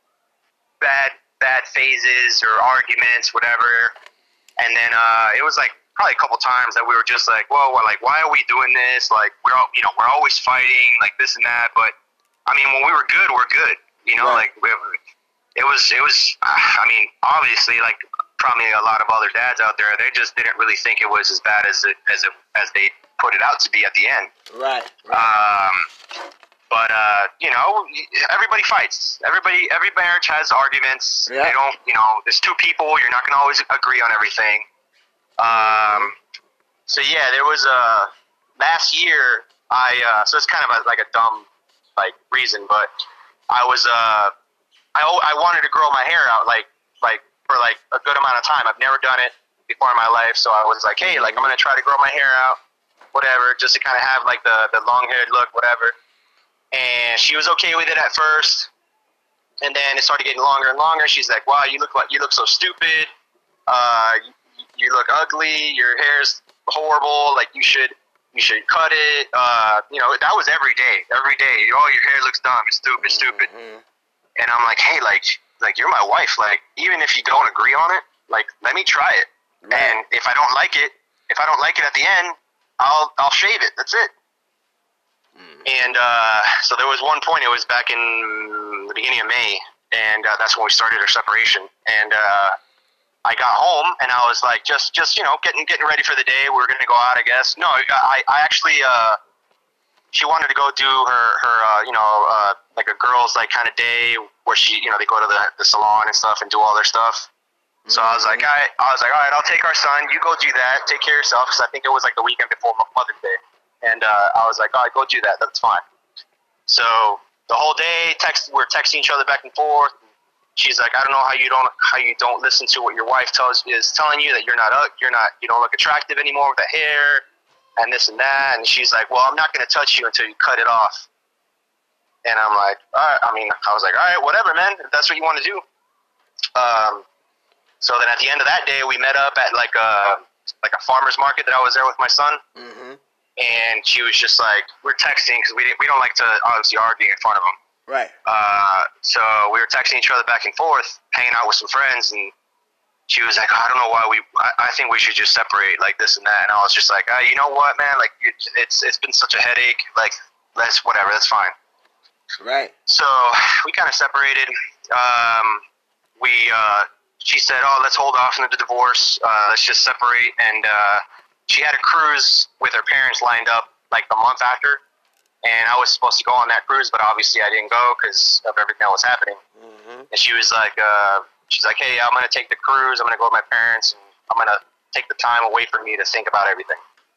bad bad phases or arguments, whatever, and then uh, it was like. Probably a couple times that we were just like, well, well, like, why are we doing this? Like, we're all, you know, we're always fighting, like this and that. But I mean, when we were good, we're good. You know, right. like we, it was, it was. Uh, I mean, obviously, like probably a lot of other dads out there, they just didn't really think it was as bad as it as it as they put it out to be at the end. Right. right. Um. But uh, you know, everybody fights. Everybody, every marriage has arguments. Yeah. They don't, you know, there's two people. You're not going to always agree on everything. Um, so yeah, there was a last year. I uh, so it's kind of a, like a dumb like reason, but I was uh, I I wanted to grow my hair out like like for like a good amount of time. I've never done it before in my life, so I was like, hey, like I'm gonna try to grow my hair out, whatever, just to kind of have like the the long haired look, whatever. And she was okay with it at first, and then it started getting longer and longer. She's like, "Wow, you look like you look so stupid. Uh, you, you look ugly. Your hair's horrible. Like you should you should cut it." Uh, you know, that was every day, every day. Oh, your hair looks dumb. It's stupid, stupid. Mm-hmm. And I'm like, "Hey, like, like you're my wife. Like, even if you don't agree on it, like, let me try it. Right. And if I don't like it, if I don't like it at the end, I'll I'll shave it. That's it." And uh, so there was one point, it was back in the beginning of May, and uh, that's when we started our separation. And uh, I got home, and I was like, just, just you know, getting getting ready for the day. We were going to go out, I guess. No, I, I actually, uh, she wanted to go do her, her uh, you know, uh, like a girls' like kind of day where she, you know, they go to the, the salon and stuff and do all their stuff. So I was like, all right, I was like, all right, I'll take our son. You go do that. Take care of yourself, because I think it was like the weekend before Mother's Day. And uh, I was like, all right, go do that. That's fine. So the whole day, text, we're texting each other back and forth. She's like, I don't know how you don't how you don't listen to what your wife tells is telling you, that you're not you're not you don't look attractive anymore with the hair and this and that. And she's like, well, I'm not going to touch you until you cut it off. And I'm like, all right. I mean, I was like, all right, whatever, man. If that's what you want to do. Um. So then at the end of that day, we met up at like a like a farmer's market that I was there with my son. Mm-hmm. And she was just like, we're texting because we, we don't like to obviously argue in front of them. Right. Uh, so we were texting each other back and forth, hanging out with some friends, and she was like, oh, I don't know why we, I, I think we should just separate like this and that. And I was just like, oh, you know what, man, like it's it's been such a headache, like let's, whatever, that's fine. Right. So we kind of separated. Um, we, uh, she said, oh, let's hold off on the divorce, uh, let's just separate, and uh, she had a cruise with her parents lined up like the month after, and I was supposed to go on that cruise, but obviously I didn't go because of everything that was happening. Mm-hmm. And she was like, uh, she's like, hey, I'm going to take the cruise. I'm going to go with my parents, and I'm going to take the time away from me to think about everything.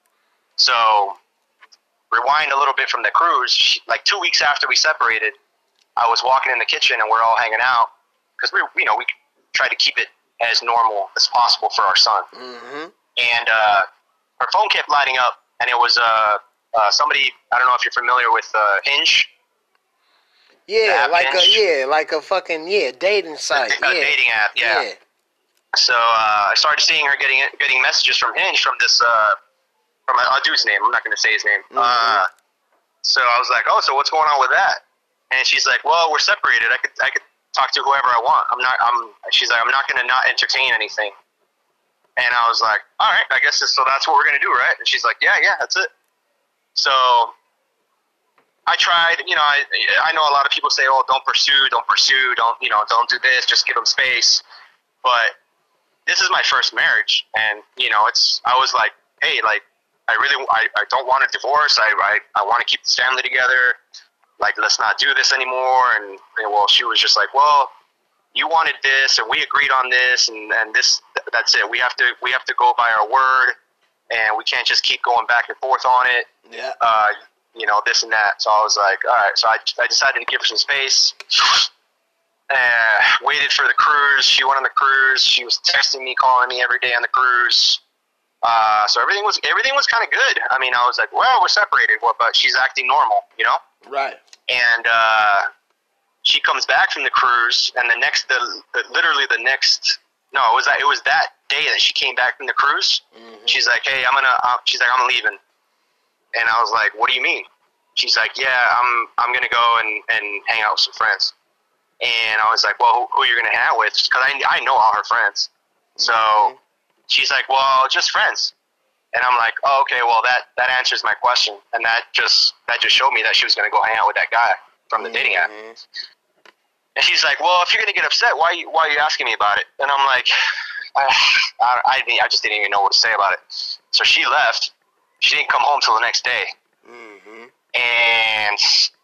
So rewind a little bit from the cruise. She, like two weeks after we separated, I was walking in the kitchen, and we're all hanging out because we, you know, we tried to keep it as normal as possible for our son. Mm-hmm. And uh, her phone kept lighting up, and it was uh, uh, somebody, I don't know if you're familiar with uh, Hinge. Yeah, like Hinge. a yeah, like a fucking yeah dating site. A, a yeah. dating app, yeah. yeah. So uh, I started seeing her getting getting messages from Hinge from this uh, from a, a dude's name. I'm not going to say his name. Mm-hmm. Uh, so I was like, oh, so what's going on with that? And she's like, well, we're separated. I could I could talk to whoever I want. I'm not. I'm. She's like, I'm not going to not entertain anything. And I was like, all right, I guess this, so that's what we're going to do, right? And she's like, yeah, yeah, that's it. So I tried, you know, I I know a lot of people say, oh, don't pursue, don't pursue, don't, you know, don't do this, just give them space. But this is my first marriage. And, you know, it's, I was like, hey, like, I really, I, I don't want a divorce. I, I, I want to keep this family together. Like, let's not do this anymore. And, and well, she was just like, well, you wanted this, and we agreed on this, and, and this, that's it. We have to, we have to go by our word, and we can't just keep going back and forth on it. Yeah. Uh, you know, this and that. So I was like, all right. So I, I decided to give her some space. Uh, waited for the cruise. She went on the cruise. She was texting me, calling me every day on the cruise. Uh, so everything was, everything was kind of good. I mean, I was like, well, we're separated, but she's acting normal, you know? Right. And, uh, she comes back from the cruise, and the next, the, the literally the next, no, it was that, it was that day that she came back from the cruise. Mm-hmm. She's like, hey, I'm gonna, uh, she's like, I'm leaving. And I was like, what do you mean? She's like, yeah, I'm, I'm gonna go and, and hang out with some friends. And I was like, well, who, who are you gonna hang out with? Cause I, I know all her friends. So mm-hmm. she's like, well, just friends. And I'm like, oh, okay, well, that, that answers my question. And that just, that just showed me that she was gonna go hang out with that guy from the mm-hmm. dating app. And she's like, well, if you're going to get upset, why, why are you asking me about it? And I'm like, I, I, I just didn't even know what to say about it. So she left. She didn't come home till the next day. Mm-hmm. And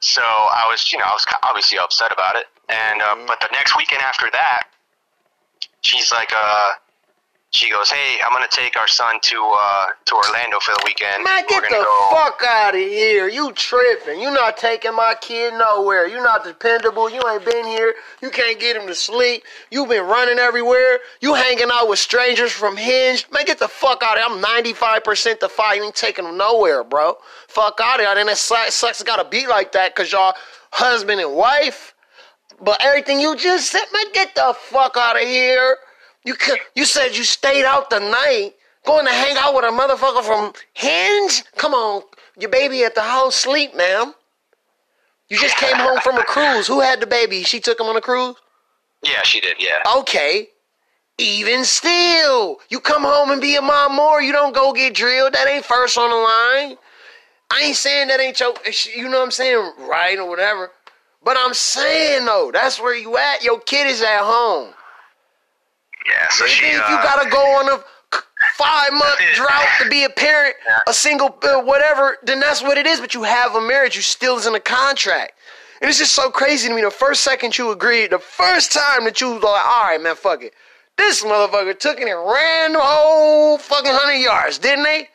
So I was, you know, I was obviously upset about it. And uh, mm-hmm. but the next weekend after that, she's like, uh, she goes, "Hey, I'm gonna take our son to uh, to Orlando for the weekend. Man, get the go. fuck out of here! You tripping? You not taking my kid nowhere. You not dependable. You ain't been here. You can't get him to sleep. You been running everywhere. You hanging out with strangers from Hinge. Man, get the fuck out of here! I'm ninety-five percent the fight. You ain't taking him nowhere, bro. Fuck out of here. And it sucks. It gotta be like that because y'all husband and wife. But everything you just said, man, get the fuck out of here." You you said you stayed out the night, going to hang out with a motherfucker from Hinge? Come on, your baby at the house sleep, ma'am. You just came home from a cruise. Who had the baby? She took him on a cruise? Yeah, she did, yeah. Okay. Even still, you come home and be a mom more. You don't go get drilled. That ain't first on the line. I ain't saying that ain't your, you know what I'm saying, right or whatever. But I'm saying, though, that's where you at. Your kid is at home. Yeah, so you she, think uh, you gotta go on a five-month drought to be a parent, yeah. a single, uh, whatever, then that's what it is. But you have a marriage. You still is in a contract. And it's just so crazy to me. The first second you agreed, the first time that you was like, all right, man, fuck it. This motherfucker took it and ran the whole fucking one hundred yards, didn't they?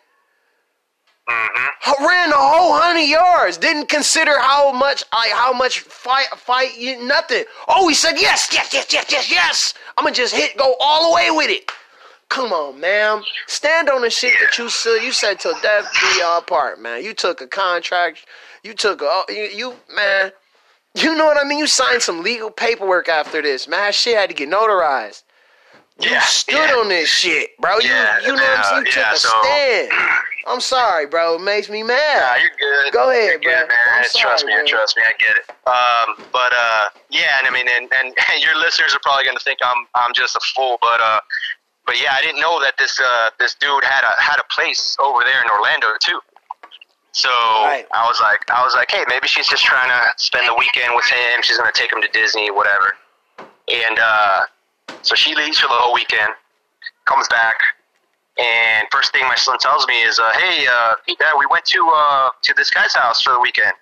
Mm-hmm. Ran the whole one hundred yards. Didn't consider how much, like, how much fight, fight, nothing. Oh, he said, yes, yes, yes, yes, yes, yes. I'm going to just hit, go all the way with it. Come on, ma'am. Stand on the shit that you said. You said till death do y'all apart, man. You took a contract. You took a, you, you, man. You know what I mean? You signed some legal paperwork after this, man. Shit had to get notarized. You yeah, stood yeah. on this shit, bro. Yeah, you, you know what I'm saying? You yeah, took a so, stand. I'm sorry, bro. It makes me mad. Nah, you're good. Go ahead, you're bro. Good, man. I'm trust sorry, me, trust me, I get it. Um, but uh, yeah, and I mean, and, and your listeners are probably gonna think I'm I'm just a fool, but uh, but yeah, I didn't know that this uh this dude had a had a place over there in Orlando too. So right. I was like, I was like, hey, maybe she's just trying to spend the weekend with him. She's gonna take him to Disney, whatever. And uh, so she leaves for the whole weekend, comes back. And first thing my son tells me is, uh, "Hey, uh, hey, Dad, we went to uh, to this guy's house for the weekend."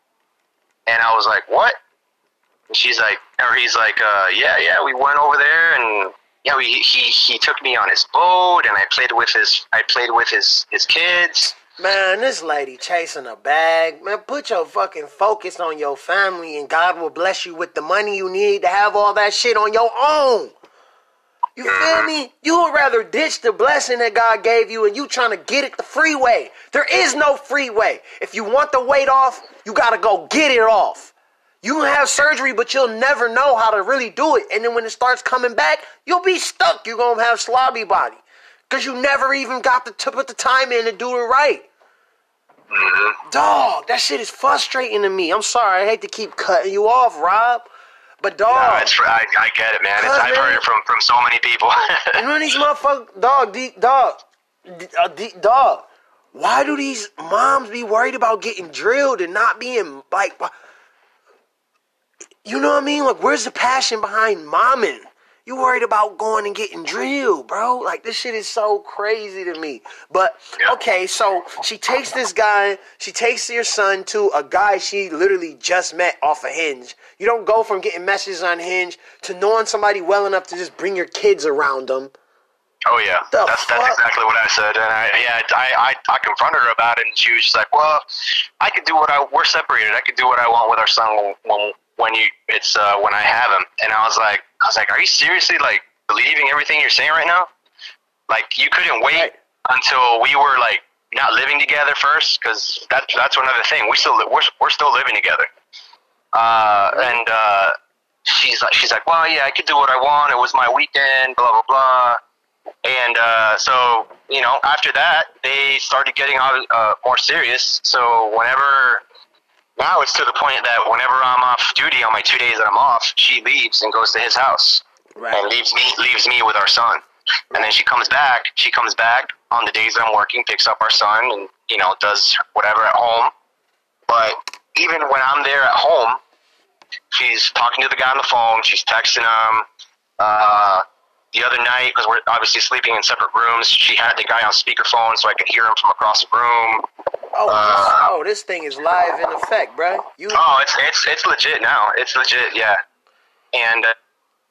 And I was like, "What?" And she's like, or he's like, uh, "Yeah, yeah, we went over there, and yeah, we, he he took me on his boat, and I played with his I played with his his kids." Man, this lady chasing a bag. Man, put your fucking focus on your family, and God will bless you with the money you need to have all that shit on your own. You feel me? You would rather ditch the blessing that God gave you and you trying to get it the free way. There is no free way. If you want the weight off, you got to go get it off. You can have surgery, but you'll never know how to really do it. And then when it starts coming back, you'll be stuck. You're going to have slobby body because you never even got the, to put the time in to do it right. Mm-hmm. Dog, that shit is frustrating to me. I'm sorry. I hate to keep cutting you off, Rob. But dog, no, it's, I, I get it, man. It's, I've heard it from, from so many people. You know these motherfuckers, dog, de- dog, uh, de- dog. Why do these moms be worried about getting drilled and not being like, you know what I mean? Like, where's the passion behind momming? You worried about going and getting drilled, bro? Like, this shit is so crazy to me. But, okay, so she takes this guy, she takes your son to a guy she literally just met off of Hinge. You don't go from getting messages on Hinge to knowing somebody well enough to just bring your kids around them. Oh, yeah. The that's fuck? that's exactly what I said. And, I, yeah, I, I, I confronted her about it, and she was just like, well, I could do what I, we're separated. I could do what I want with our son when, when when you it's uh when I have him. And I was like I was like, are you seriously like believing everything you're saying right now? Like, you couldn't wait right. until we were like not living together first, because that's that's another thing. We still we're we're still living together. Uh, right. And uh, she's like she's like, well, yeah, I could do what I want. It was my weekend, blah blah blah. And uh, so you know, after that, they started getting uh, more serious. So whenever Now it's to the point that whenever I'm off duty on my two days that I'm off, she leaves and goes to his house, right. and leaves me leaves me with our son. And then she comes back. She comes back on the days that I'm working, picks up our son, and you know does whatever at home. But even when I'm there at home, she's talking to the guy on the phone. She's texting him. Uh, the other night, because we're obviously sleeping in separate rooms, she had the guy on speakerphone so I could hear him from across the room. Oh, this, Uh, oh, this thing is live in effect, bro. You. oh, it's it's it's legit now. It's legit, yeah. And uh,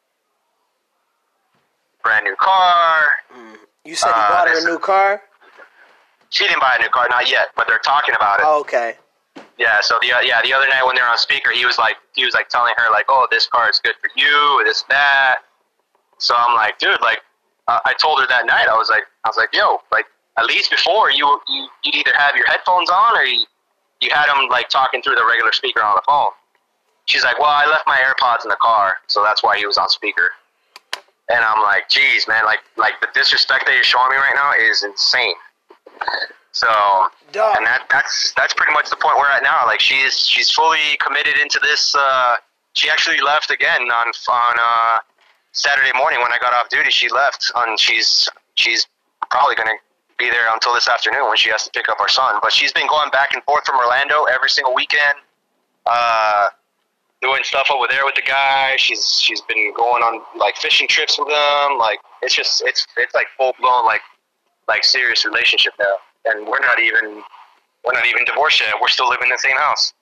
brand new car. Mm. You said he Uh, bought her this- a new car. She didn't buy a new car, not yet, but they're talking about it. Oh, okay. Yeah. So the uh, yeah the other night when they were on speaker, he was like he was like telling her like, oh, this car is good for you, this that. So I'm like, dude, like uh, I told her that night, I was like, I was like, yo, like at least before you you you'd either have your headphones on or you you had him like talking through the regular speaker on the phone. She's like, well, I left my AirPods in the car, so that's why he was on speaker. And I'm like, geez, man, like like the disrespect that you're showing me right now is insane. So, Dog. and that that's that's pretty much the point we're at now. Like she's she's fully committed into this. Uh, she actually left again on on uh, Saturday morning when I got off duty. She left, and she's she's probably gonna be there until this afternoon when she has to pick up our son. But she's been going back and forth from Orlando every single weekend, uh, doing stuff over there with the guy. She's she's been going on like fishing trips with them. Like it's just it's it's like full blown like like serious relationship now. And we're not even we're not even divorced yet. We're still living in the same house.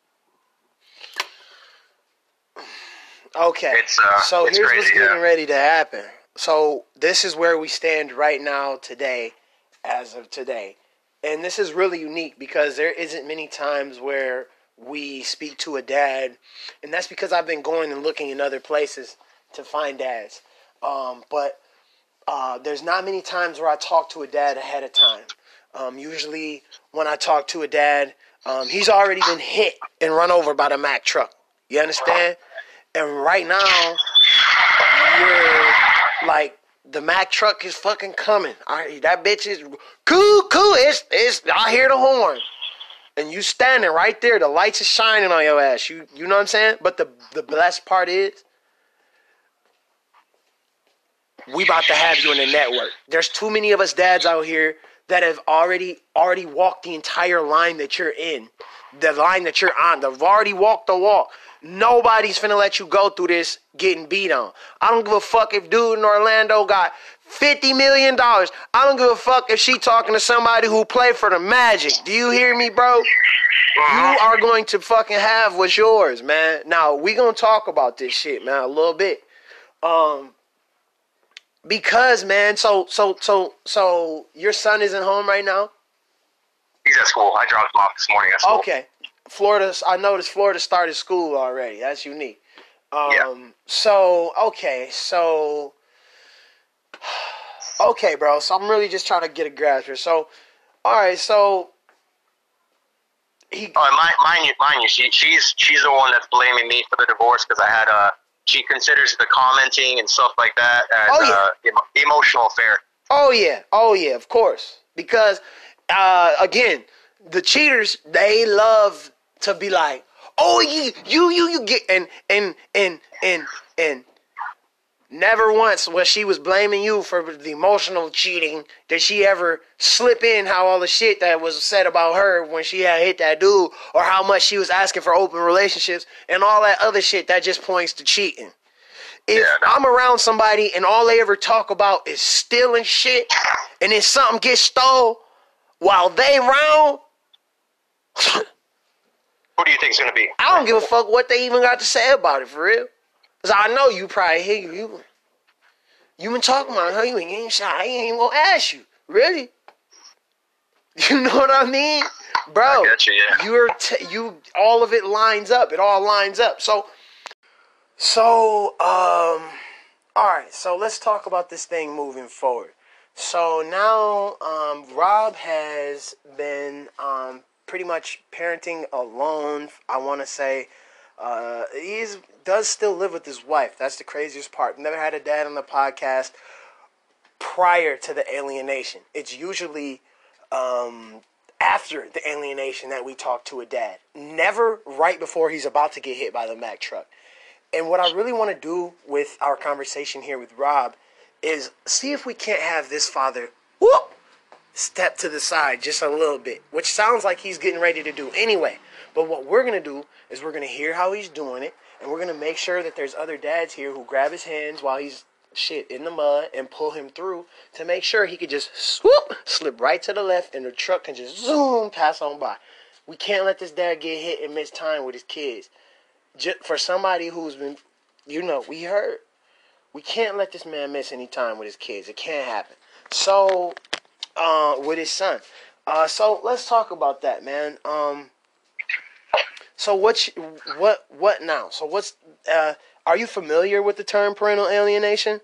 Okay. It's, uh, so it's here's crazy, what's getting yeah. ready to happen. So this is where we stand right now today, as of today. And this is really unique because there isn't many times where we speak to a dad, and that's because I've been going and looking in other places to find dads. Um, but uh, there's not many times where I talk to a dad ahead of time. Um, usually when I talk to a dad, um, he's already been hit and run over by the Mack truck. You understand? And right now, you're like, the Mack truck is fucking coming. I, that bitch is cool, cool. It's, it's, I hear the horn. And you standing right there. The lights is shining on your ass. You, you know what I'm saying? But the, the best part is, we about to have you in the network. There's too many of us dads out here that have already already walked the entire line that you're in. The line that you're on. They've already walked the walk. Nobody's finna let you go through this getting beat on. I don't give a fuck if dude in Orlando got fifty million dollars. I don't give a fuck if she talking to somebody who played for the Magic. Do you hear me, bro? You are going to fucking have what's yours, man. Now, we gonna talk about this shit, man, a little bit. Um... Because, man, so, so, so, so, your son isn't home right now? He's at school. I dropped him off this morning at school. Okay. Florida, I noticed Florida started school already. That's unique. Um, yeah. So, okay, so, okay, bro. So, I'm really just trying to get a grasp here. So, all right, so, he. Oh, mind, mind you, mind you, she, she's she's the one that's blaming me for the divorce because I had a. She considers the commenting and stuff like that as oh, yeah. uh, em- emotional affair. Oh yeah, oh yeah, of course. Because uh, again, the cheaters, they love to be like, oh you you you you get and and and and and never once when she was blaming you for the emotional cheating did she ever slip in how all the shit that was said about her when she had hit that dude, or how much she was asking for open relationships and all that other shit that just points to cheating. If yeah, no. I'm around somebody and all they ever talk about is stealing shit, and then something gets stole while they around, who do you think is going to be? I don't give a fuck what they even got to say about it, for real. Cause I know you probably hear you. You, you been talking about her. You ain't shy. I ain't even gonna ask you. Really? You know what I mean, bro? I get you, yeah. You're t- you. All of it lines up. It all lines up. So, so um, all right. So let's talk about this thing moving forward. So now, um, Rob has been um pretty much parenting alone. I want to say. Uh, he does still live with his wife. That's the craziest part. Never had a dad on the podcast prior to the alienation. It's usually um, after the alienation that we talk to a dad. Never right before he's about to get hit by the Mack truck. And what I really want to do with our conversation here with Rob is see if we can't have this father whoop, step to the side just a little bit, which sounds like he's getting ready to do anyway. But what we're going to do is we're going to hear how he's doing it, and we're going to make sure that there's other dads here who grab his hands while he's shit in the mud and pull him through to make sure he could just swoop, slip right to the left, and the truck can just zoom, pass on by. We can't let this dad get hit and miss time with his kids. Just for somebody who's been, you know, we heard. We can't let this man miss any time with his kids. It can't happen. So, uh, with his son. Uh, so let's talk about that, man. Um, so what, what, what now? So what's, uh, are you familiar with the term parental alienation?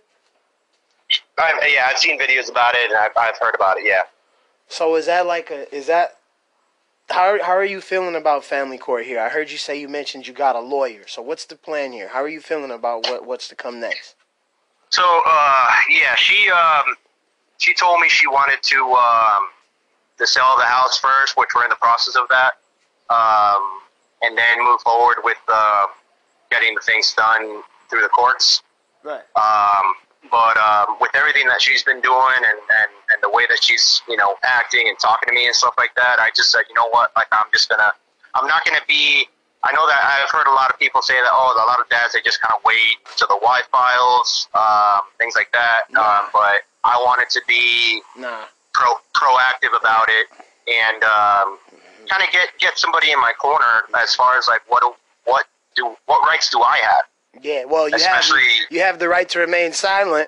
I, yeah, I've seen videos about it, and I've, I've heard about it, yeah. So is that like a, is that, how, how are you feeling about family court here? I heard you say you mentioned you got a lawyer. So what's the plan here? How are you feeling about what, what's to come next? So, uh, yeah, she, um, she told me she wanted to, um, to sell the house first, which we're in the process of that, um, and then move forward with, uh, getting the things done through the courts. Right. Um, but, um, with everything that she's been doing and, and, and the way that she's, you know, acting and talking to me and stuff like that, I just said, you know what, like, I'm just gonna, I'm not gonna be, I know that I've heard a lot of people say that, oh, a lot of dads, they just kind of wait to the Y files, um, things like that. Nah. Um, but I wanted to be Nah. pro proactive about it and um, kind of get, get somebody in my corner as far as like what do, what do what rights do I have? Yeah, well, you Especially, have you have the right to remain silent.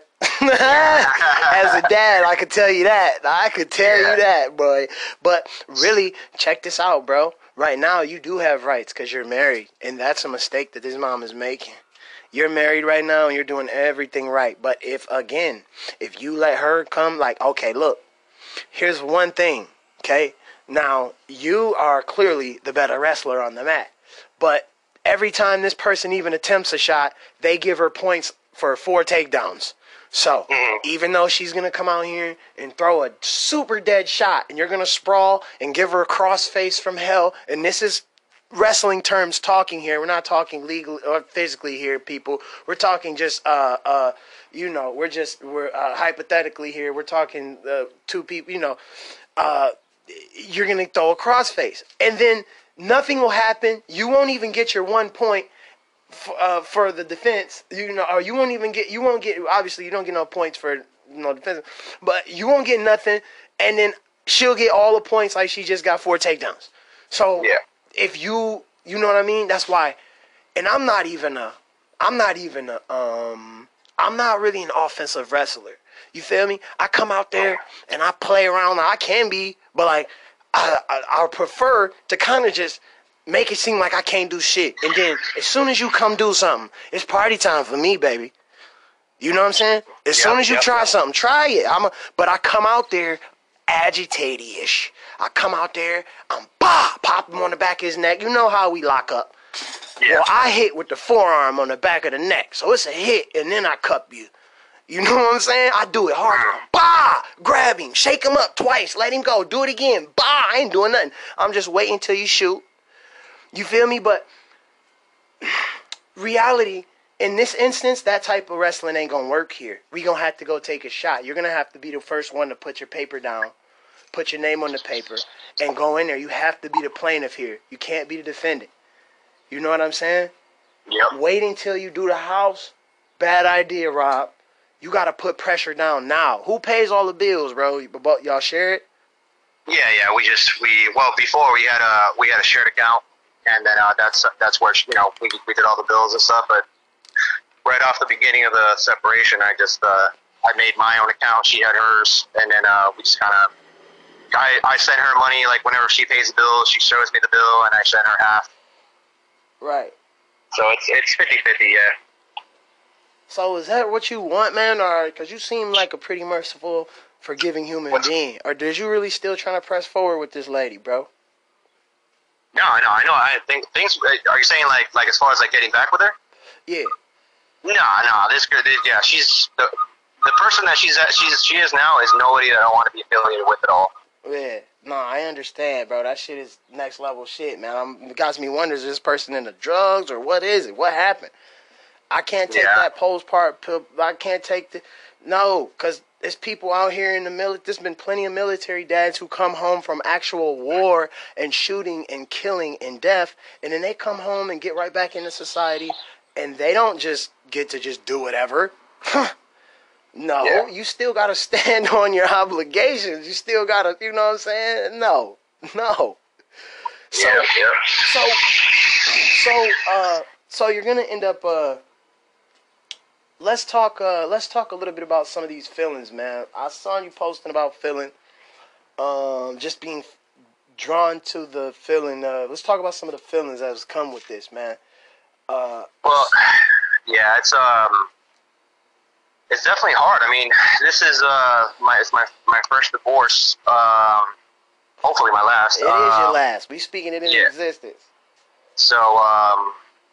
As a dad, I could tell you that. I could tell Yeah. you that, boy. But really, check this out, bro. Right now, you do have rights because you're married, and that's a mistake that this mom is making. You're married right now, and you're doing everything right. But if, again, if you let her come, like, okay, look, here's one thing, okay? Now, you are clearly the better wrestler on the mat. But every time this person even attempts a shot, they give her points for four takedowns. So, even though she's going to come out here and throw a super dead shot, and you're going to sprawl and give her a crossface from hell, and this is wrestling terms talking here. We're not talking legally or physically here, people. We're talking just, uh, uh, you know, we're just, we're uh, hypothetically here. We're talking uh, two people, you know, uh, you're going to throw a crossface. And then nothing will happen. You won't even get your one point. Uh, for the defense, you know, or you won't even get, you won't get, obviously you don't get no points for, you know, defense, but you won't get nothing, and then she'll get all the points like she just got four takedowns. So, yeah. if you, you know what I mean, that's why, and I'm not even a, I'm not even a, um, I'm not really an offensive wrestler, you feel me? I come out there, and I play around, I can be, but like, I, I, I prefer to kind of just make it seem like I can't do shit. And then, as soon as you come do something, it's party time for me, baby. You know what I'm saying? As Yep, soon as you yep, try yep. something, try it. I'm a, but I come out there agitated-ish. I come out there, I'm bah, pop him on the back of his neck. You know how we lock up. Yeah. Well, I hit with the forearm on the back of the neck. So it's a hit, and then I cup you. You know what I'm saying? I do it hard. Bah! Grab him. Shake him up twice. Let him go. Do it again. Bah! I ain't doing nothing. I'm just waiting till you shoot. You feel me? But reality, in this instance, that type of wrestling ain't gonna work here. We gonna have to go take a shot. You're gonna have to be the first one to put your paper down, put your name on the paper, and go in there. You have to be the plaintiff here. You can't be the defendant. You know what I'm saying? Yep. Waiting till you do the house, bad idea, Rob. You gotta put pressure down now. Who pays all the bills, bro? Y'all share it? Yeah, yeah. We just we well before we had a we had a shared account. And then uh, that's that's where, you know, we, we did all the bills and stuff. But right off the beginning of the separation, I just uh, I made my own account. She had hers, and then uh, we just kind of I I sent her money like whenever she pays the bill, she shows me the bill, and I send her half. Right. So it's it's fifty fifty, yeah. So is that what you want, man? Or because you seem like a pretty merciful, forgiving human What's, being, or did you really still trying to press forward with this lady, bro? No, I know, I know. I think things. Are you saying like, like as far as like getting back with her? Yeah. No, no. This girl, this, yeah, she's the the person that she's at, she's she is now is nobody that I want to be affiliated with at all. Yeah. No, I understand, bro. That shit is next level shit, man. I'm, it got me wondering, is this person into drugs or what is it? What happened? I can't take Yeah. that postpartum pill. I can't take the no, because there's people out here in the military. There's been plenty of military dads who come home from actual war and shooting and killing and death, and then they come home and get right back into society, and they don't just get to just do whatever. No, Yeah. you still got to stand on your obligations. You still got to, you know what I'm saying? No, no. So, yeah, yeah. so, so, uh, so you're gonna end up. Uh, let's talk. Uh, let's talk a little bit about some of these feelings, man. I saw you posting about feeling, um, just being drawn to the feeling. Uh, let's talk about some of the feelings that has come with this, man. Uh, Well, yeah, it's um, it's definitely hard. I mean, this is uh, my it's my my first divorce. Um, hopefully my last. It is uh, your last. We speaking it into yeah. existence. So um,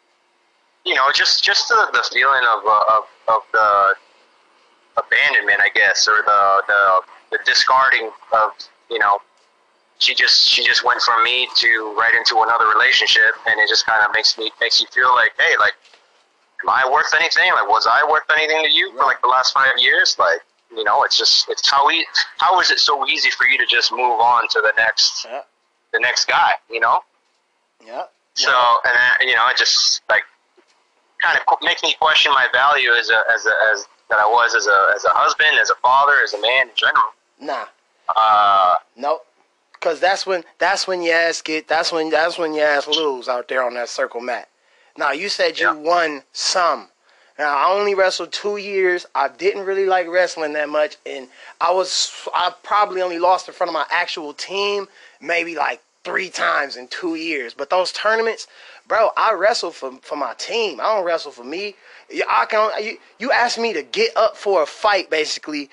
you know, just just the, the feeling of uh, of of the abandonment, I guess, or the the the discarding of, you know, she just she just went from me to right into another relationship, and it just kind of makes me makes you feel like, hey, like, am I worth anything? Like, was I worth anything to you for like the last five years? Like, you know, it's just it's how e- how is it so easy for you to just move on to the next Yeah. the next guy? You know. Yeah. So yeah. and then, you know, it just like kind of makes me question my value as a as a as that I was as a as a husband, as a father, as a man in general. Nah. Uh, Nope. Cause that's when that's when your ass get that's when that's when your ass lose out there on that circle mat. Now you said you Yeah. won some. Now I only wrestled two years. I didn't really like wrestling that much, and I was I probably only lost in front of my actual team maybe like three times in two years. But those tournaments, bro, I wrestle for for my team. I don't wrestle for me. I can you, you asked me to get up for a fight basically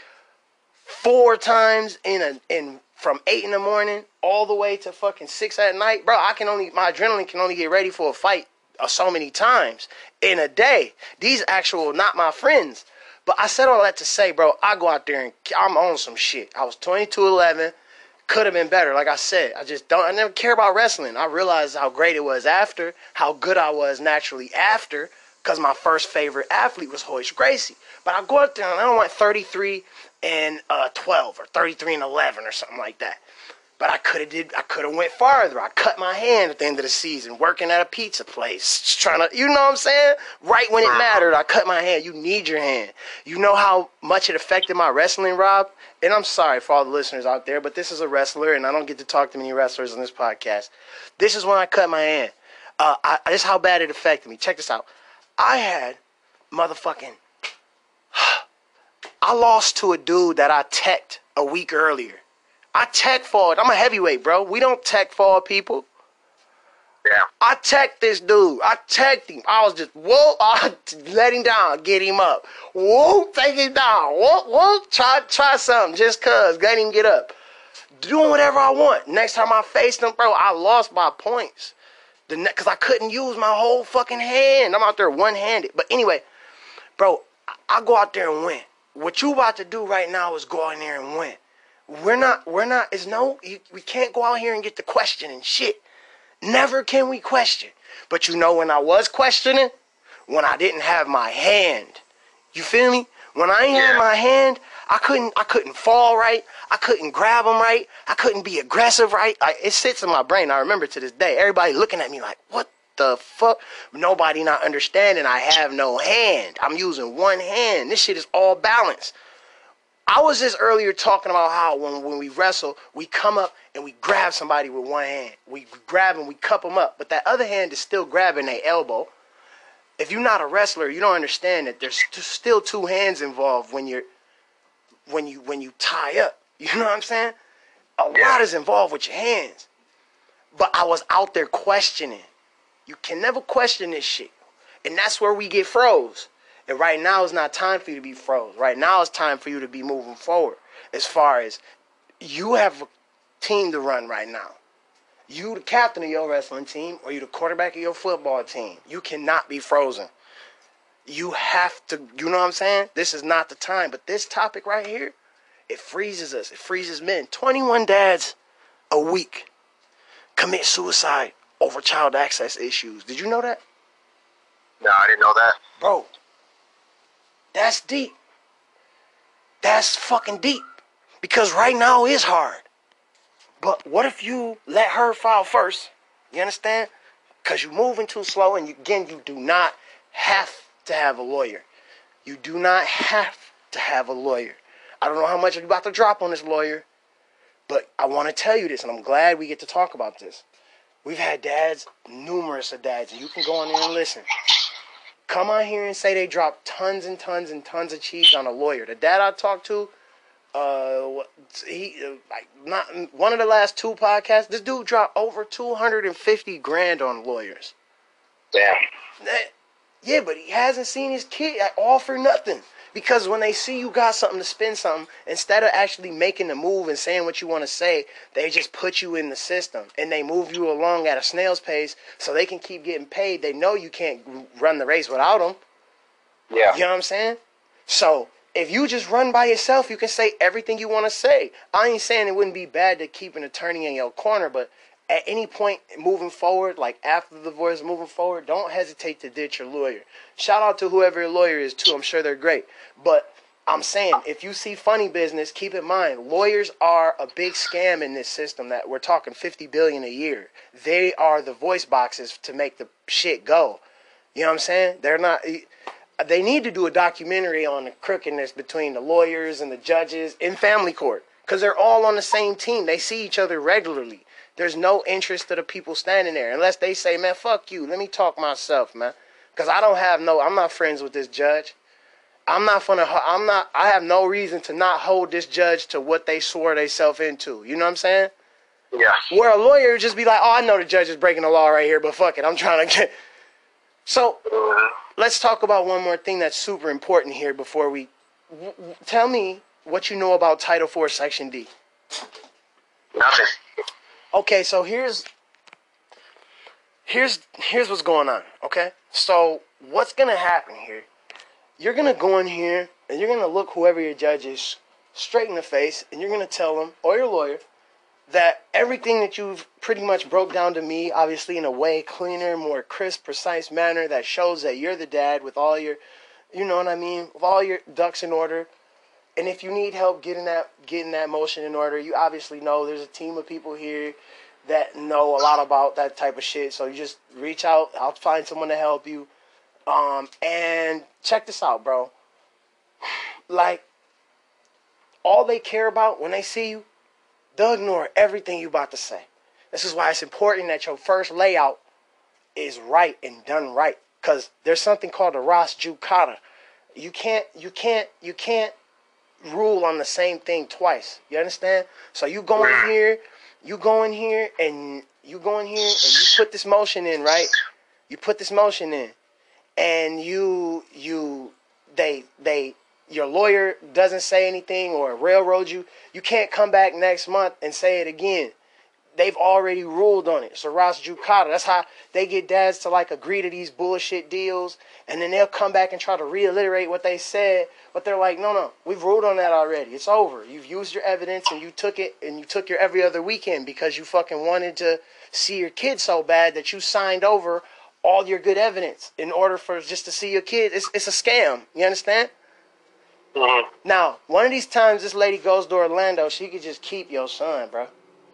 four times in a in from eight in the morning all the way to fucking six at night, bro. I can only my adrenaline can only get ready for a fight uh, so many times in a day. These actual not my friends, but I said all that to say, bro, I go out there and I'm on some shit. I was twenty-two eleven, could have been better. Like I said, I just don't. I never care about wrestling. I realized how great it was after, how good I was naturally after, because my first favorite athlete was Hoist Gracie. But I go out there and I don't want thirty-three and uh, twelve or thirty-three and eleven or something like that. But I could have did. I could have went farther. I cut my hand at the end of the season, working at a pizza place, just trying to, you know what I'm saying? Right when it mattered, I cut my hand. You need your hand. You know how much it affected my wrestling, Rob. And I'm sorry for all the listeners out there, but this is a wrestler, and I don't get to talk to many wrestlers on this podcast. This is when I cut my hand. Uh, I, this is how bad it affected me. Check this out. I had motherfucking. I lost to a dude that I teched a week earlier. I tech fought. I'm a heavyweight, bro. We don't tech fall people. yeah. I teched this dude. I teched him. I was just, whoa, I let him down, get him up. Whoa, take him down. Whoa, whoa, try, try something just cuz. Let him get up. Doing whatever I want. Next time I faced him, bro, I lost by points. The ne- Cause I couldn't use my whole fucking hand. I'm out there one-handed. But anyway, bro, I, I go out there and win. What you about to do right now is go out there and win. We're not, we're not, it's no, you, we can't go out here and get the question and shit. Never can we question. But you know when I was questioning? When I didn't have my hand. You feel me? When I ain't Yeah. had my hand, I couldn't, I couldn't fall right. I couldn't grab them right. I couldn't be aggressive right. I, it sits in my brain. I remember to this day, everybody looking at me like, what the fuck? Nobody not understanding I have no hand. I'm using one hand. This shit is all balanced. I was just earlier talking about how when, when we wrestle, we come up and we grab somebody with one hand. We grab them, we cup them up. But that other hand is still grabbing their elbow. If you're not a wrestler, you don't understand that there's still two hands involved when you're when you when you tie up. You know what I'm saying? A lot is involved with your hands. But I was out there questioning. You can never question this shit. And that's where we get froze. And right now is not time for you to be froze. Right now it's time for you to be moving forward. As far as you have a team to run right now. You the captain of your wrestling team or you the quarterback of your football team. You cannot be frozen. You have to, you know what I'm saying? This is not the time. But this topic right here, it freezes us. It freezes men. twenty-one dads a week commit suicide over child access issues. Did you know that? No, I didn't know that. Bro, that's deep. That's fucking deep. Because right now is hard. But what if you let her file first? You understand? Because you're moving too slow, and you, again, you do not have to have a lawyer. You do not have to have a lawyer. I don't know how much I'm about to drop on this lawyer, but I want to tell you this, and I'm glad we get to talk about this. We've had dads, numerous of dads, and you can go on there and listen. Come on here and say they dropped tons and tons and tons of cheese on a lawyer. The dad I talked to, uh, he uh, like not one of the last two podcasts. This dude dropped over two hundred and fifty grand on lawyers. Damn. That, yeah, but he hasn't seen his kid all for nothing. Because when they see you got something to spend something, instead of actually making the move and saying what you want to say, they just put you in the system. And they move you along at a snail's pace so they can keep getting paid. They know you can't run the race without them. Yeah. You know what I'm saying? So, if you just run by yourself, you can say everything you want to say. I ain't saying it wouldn't be bad to keep an attorney in your corner, but at any point moving forward, like after the divorce, moving forward, don't hesitate to ditch your lawyer. Shout out to whoever your lawyer is, too. I'm sure they're great. But I'm saying, if you see funny business, keep in mind, lawyers are a big scam in this system that we're talking fifty billion dollars a year. They are the voice boxes to make the shit go. You know what I'm saying? They're not... They need to do a documentary on the crookedness between the lawyers and the judges in family court. Because they're all on the same team. They see each other regularly. There's no interest to the people standing there. Unless they say, man, fuck you. Let me talk myself, man. Because I don't have no... I'm not friends with this judge. I'm not gonna... I'm not... I have no reason to not hold this judge to what they swore themselves into. You know what I'm saying? Yeah. Where a lawyer would just be like, oh, I know the judge is breaking the law right here, but fuck it. I'm trying to get... So... Let's talk about one more thing that's super important here before we... W- w- tell me what you know about Title four, Section D. Nothing. Okay, so here's... Here's here's what's going on, okay? So, what's going to happen here? You're going to go in here, and you're going to look whoever your judge is straight in the face, and you're going to tell them, or your lawyer, that everything that you've pretty much broke down to me, obviously in a way cleaner, more crisp, precise manner that shows that you're the dad with all your, you know what I mean, with all your ducks in order. And if you need help getting that getting that motion in order, you obviously know there's a team of people here that know a lot about that type of shit. So you just reach out. I'll find someone to help you. Um, and check this out, bro. Like, all they care about when they see you, they'll ignore everything you about to say. This is why it's important that your first layout is right and done right. Because there's something called the res judicata. You can't, you can't, you can't rule on the same thing twice. You understand? So you go in here, you go in here, and you go in here, and you put this motion in, right? You put this motion in, and you, you, they, they, your lawyer doesn't say anything or railroad you, you can't come back next month and say it again. They've already ruled on it. So res judicata. That's how they get dads to like agree to these bullshit deals, and then they'll come back and try to reiterate what they said, but they're like, no, no, we've ruled on that already. It's over. You've used your evidence, and you took it, and you took your every other weekend because you fucking wanted to see your kid so bad that you signed over all your good evidence in order for just to see your kid. It's, it's a scam. You understand? Mm-hmm. Now, one of these times this lady goes to Orlando, she could just keep your son, bro.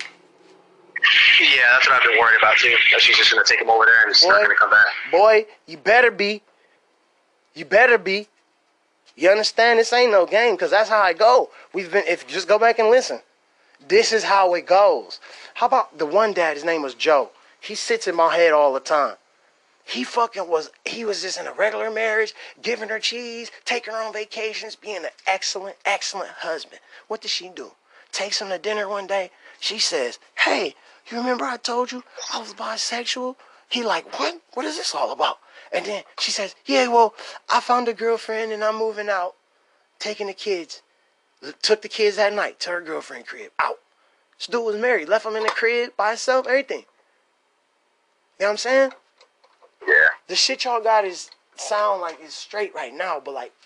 Yeah, that's what I've been worried about too. That she's just gonna take him over there and it's Boy, not gonna come back. Boy, you better be. You better be. You understand? This ain't no game, because that's how I go. We've been, if just go back and listen. This is how it goes. How about the one dad, his name was Joe. He sits in my head all the time. He fucking was, he was just in a regular marriage, giving her cheese, taking her on vacations, being an excellent, excellent husband. What did she do? Takes him to dinner one day. She says, hey, you remember I told you I was bisexual? He like, what? What is this all about? And then she says, yeah, well, I found a girlfriend and I'm moving out, taking the kids. Took the kids that night to her girlfriend crib. Out. This dude was married. Left him in the crib by himself, everything. You know what I'm saying? Yeah. The shit y'all got is sound like it's straight right now, but like,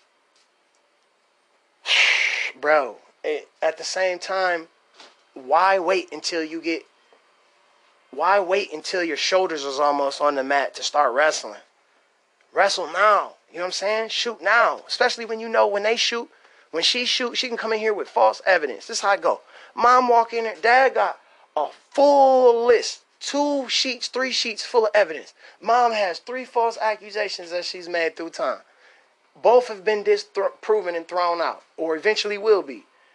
bro, it, at the same time, why wait until you get, why wait until your shoulders is almost on the mat to start wrestling? Wrestle now. You know what I'm saying? Shoot now. Especially when you know when they shoot, when she shoot, she can come in here with false evidence. This is how I go. Mom walk in there, dad got a full list. Two sheets, three sheets full of evidence. Mom has three false accusations that she's made through time. Both have been disproven and thrown out, or eventually will be.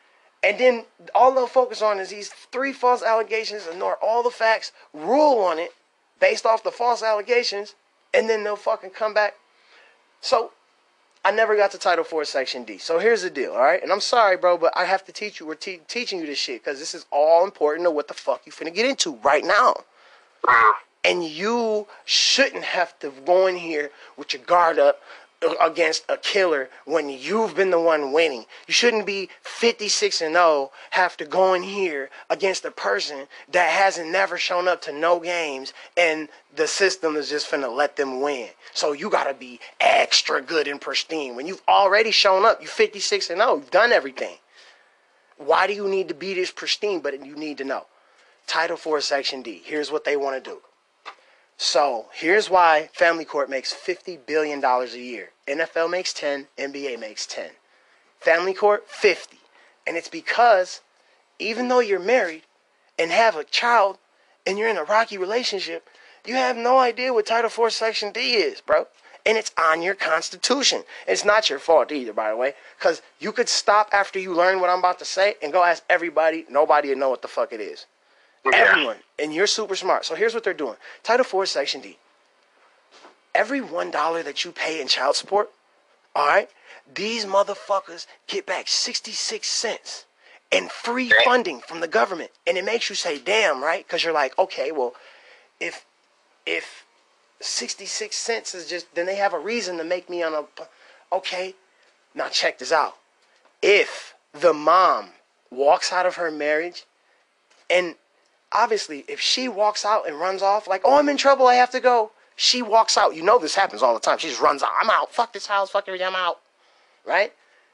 And then all they'll focus on is these three false allegations, ignore all the facts, rule on it based off the false allegations, and then they'll fucking come back. So I never got to Title four Section D. So here's the deal, all right? And I'm sorry, bro, but I have to teach you. We're te- teaching you this shit because this is all important to what the fuck you finna get into right now. And you shouldn't have to go in here with your guard up against a killer when you've been the one winning. You shouldn't be fifty-six and oh, have to go in here against a person that hasn't never shown up to no games and the system is just finna let them win. So you gotta be extra good and pristine. When you've already shown up, you fifty-six and oh, you've done everything. Why do you need to be this pristine? But you need to know. Title four Section D. Here's what they want to do. So here's why Family Court makes fifty billion dollars a year. N F L makes ten, N B A makes ten. Family Court, fifty. And it's because even though you're married and have a child and you're in a rocky relationship, you have no idea what Title four Section D is, bro. And it's on your Constitution. It's not your fault either, by the way, because you could stop after you learn what I'm about to say and go ask everybody. Nobody will know what the fuck it is. Yeah. Everyone. And you're super smart. So here's what they're doing. Title four Section D. Every one dollar that you pay in child support, all right, these motherfuckers get back sixty-six cents in free funding from the government. And it makes you say, damn, right? Because you're like, okay, well, if if sixty-six cents is just, then they have a reason to make me on a, okay, now check this out. If the mom walks out of her marriage and obviously, if she walks out and runs off, like, oh, I'm in trouble, I have to go. She walks out. You know this happens all the time. She just runs out. I'm out. Fuck this house. Fuck everything. I'm out. Right?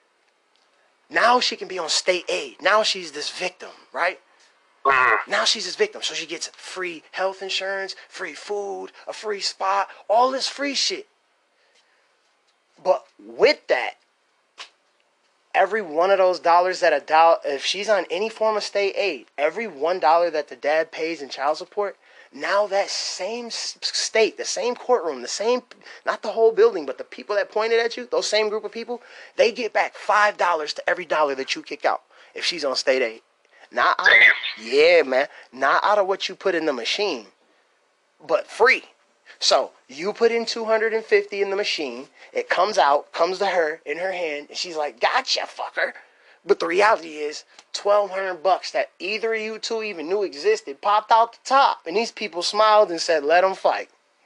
Now she can be on state aid. Now she's this victim, right? Now she's this victim. So she gets free health insurance, free food, a free spot, all this free shit. But with that, every one of those dollars that a dollar, if she's on any form of state aid, every one dollar that the dad pays in child support, now that same state, the same courtroom, the same, not the whole building, but the people that pointed at you, those same group of people, they get back five dollars to every dollar that you kick out if she's on state aid. Not out of, yeah, man, not out of what you put in the machine, but free. So you put in two hundred fifty in the machine, it comes out, comes to her in her hand, and she's like, gotcha, fucker. But the reality is, twelve hundred bucks that either of you two even knew existed popped out the top, and these people smiled and said, let them fight.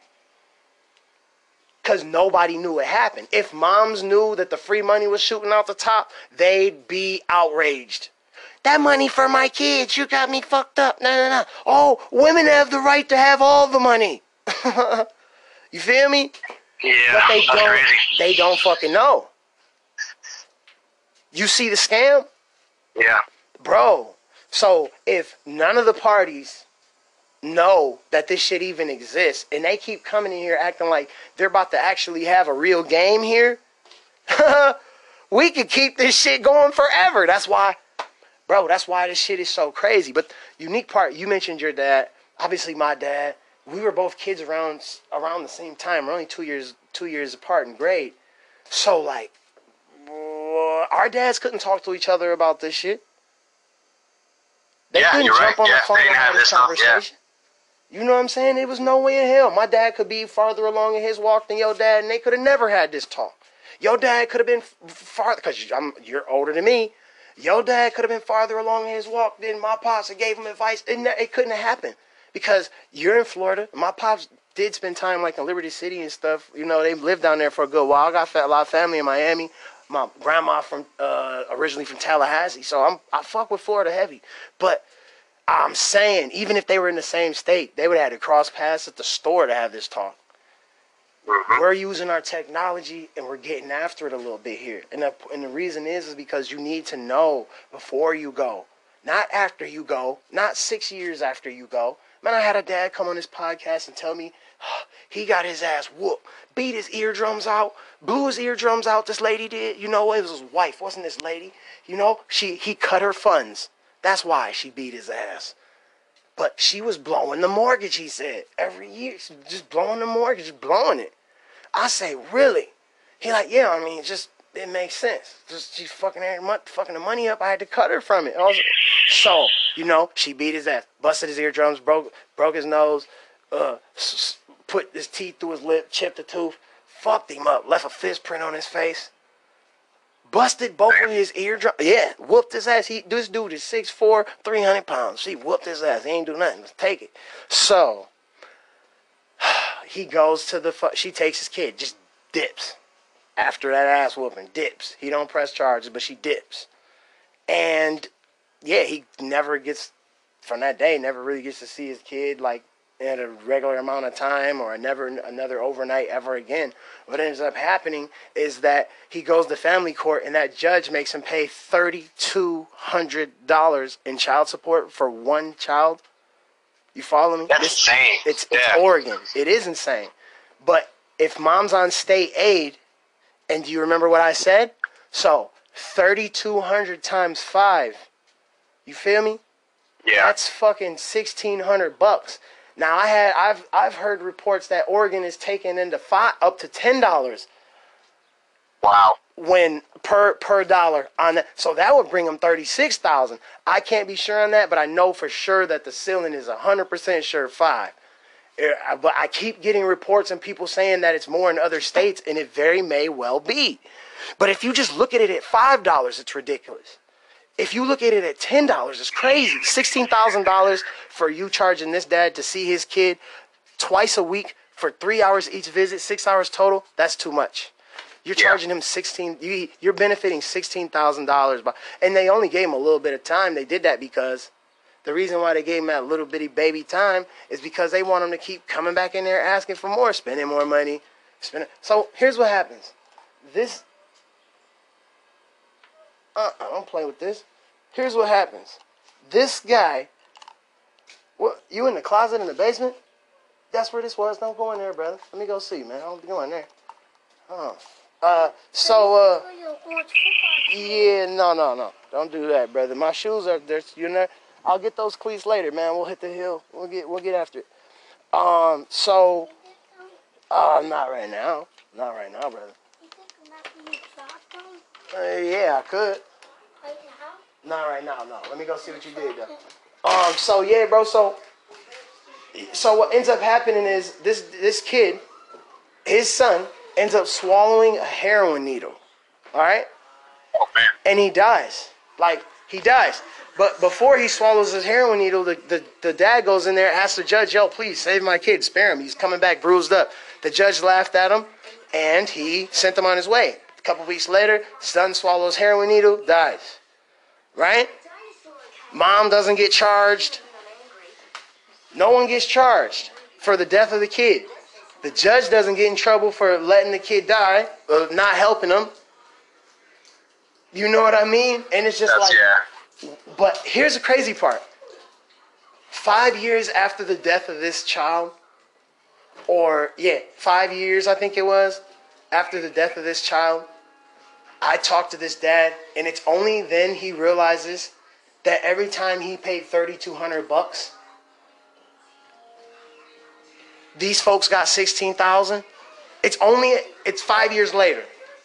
Because nobody knew it happened. If moms knew that the free money was shooting out the top, they'd be outraged. That money for my kids, you got me fucked up. No, no, no. Oh, women have the right to have all the money. You feel me? Yeah, but they that's don't. crazy. They don't fucking know. You see the scam, Yeah, bro. So if none of the parties know that this shit even exists, and they keep coming in here acting like they're about to actually have a real game here, we could keep this shit going forever. That's why, bro. That's why this shit is so crazy. But unique part, you mentioned your dad. Obviously, my dad. We were both kids around around the same time. We're only two years two years apart in grade. So like, our dads couldn't talk to each other about this shit. They yeah, couldn't you're jump right. on Yeah, the phone they and didn't have have this this stuff. conversation. Yeah. You know what I'm saying? There was no way in hell. My dad could be farther along in his walk than your dad, and they could have never had this talk. Your dad could have been farther, because you're older than me. Your dad could have been farther along in his walk than my pops and gave him advice. It, it couldn't have happened. Because you're in Florida. My pops did spend time like in Liberty City and stuff. You know, they lived down there for a good while. I got a lot of family in Miami. My grandma from uh, originally from Tallahassee. So I'm I fuck with Florida heavy. But I'm saying, even if they were in the same state, they would have had to cross paths at the store to have this talk. Mm-hmm. We're using our technology and we're getting after it a little bit here. And the, and the reason is, is because you need to know before you go. Not after you go. Not six years after you go. Man, I had a dad come on this podcast and tell me oh, he got his ass whooped, beat his eardrums out, blew his eardrums out. This lady did. You know, it was his wife, wasn't this lady? You know, she he cut her funds. That's why she beat his ass. But she was blowing the mortgage, he said. Every year, just blowing the mortgage, blowing it. I say, really? He like, yeah, I mean, just it makes sense. Just she's fucking her month, fucking the money up. I had to cut her from it. Was, so you know, she beat his ass, busted his eardrums, broke broke his nose, uh, s- put his teeth through his lip, chipped a tooth, fucked him up, left a fist print on his face, busted both of his eardrums. Yeah, whooped his ass. He this dude is six foot four, three hundred pounds. She whooped his ass. He ain't do nothing. Let's take it. So he goes to the. Fu- she takes his kid, just dips. After that ass whooping, dips. He don't press charges, but she dips. And yeah, he never gets, from that day, never really gets to see his kid like in a regular amount of time or never another overnight ever again. What ends up happening is that he goes to family court and that judge makes him pay three thousand two hundred dollars in child support for one child. You follow me? That's this, insane. It's, yeah. it's Oregon. It is insane. But if mom's on state aid, and do you remember what I said? So thirty-two hundred times five. You feel me? Yeah. That's fucking sixteen hundred bucks. Now I had I've I've heard reports that Oregon is taking into five up to ten dollars. Wow. When per per dollar on that, so that would bring them thirty-six thousand. I can't be sure on that, but I know for sure that the ceiling is a hundred percent sure five. But I keep getting reports and people saying that it's more in other states, and it very may well be. But if you just look at it at five dollars, it's ridiculous. If you look at it at ten dollars, it's crazy. sixteen thousand dollars for you charging this dad to see his kid twice a week for three hours each visit, six hours total, that's too much. You're charging him sixteen. You, you're benefiting sixteen thousand dollars, and they only gave him a little bit of time. They did that because the reason why they gave him that little bitty baby time is because they want him to keep coming back in there asking for more, spending more money, spending. So here's what happens. This, uh, I don't play with this. Here's what happens. This guy, what? You in the closet in the basement? That's where this was. Don't go in there, brother. Let me go see, man. I don't be going there. Oh. Uh, so, uh, yeah, no, no, no. Don't do that, brother. My shoes are there. You know, I'll get those cleats later, man. We'll hit the hill. We'll get, we'll get after it. Um, so, uh, not right now. Not right now, brother. Uh, yeah, I could. Not right now, no. Let me go see what you did, though. Um, so yeah, bro. So, so what ends up happening is this this kid, his son, ends up swallowing a heroin needle. All right. Oh man. And he dies. Like he dies. But before he swallows his heroin needle, the, the, the dad goes in there, asks the judge, "Yo, please save my kid, spare him. He's coming back bruised up." The judge laughed at him, and he sent him on his way. A couple weeks later, son swallows heroin needle, dies. Right? Mom doesn't get charged. No one gets charged for the death of the kid. The judge doesn't get in trouble for letting the kid die, or not helping him. You know what I mean? And it's just That's, like... yeah. But here's the crazy part. Five years after the death of this child, or, yeah, five years I think it was, after the death of this child, I talked to this dad, and it's only then he realizes that every time he paid thirty-two hundred bucks, these folks got sixteen thousand. It's only, it's five years later.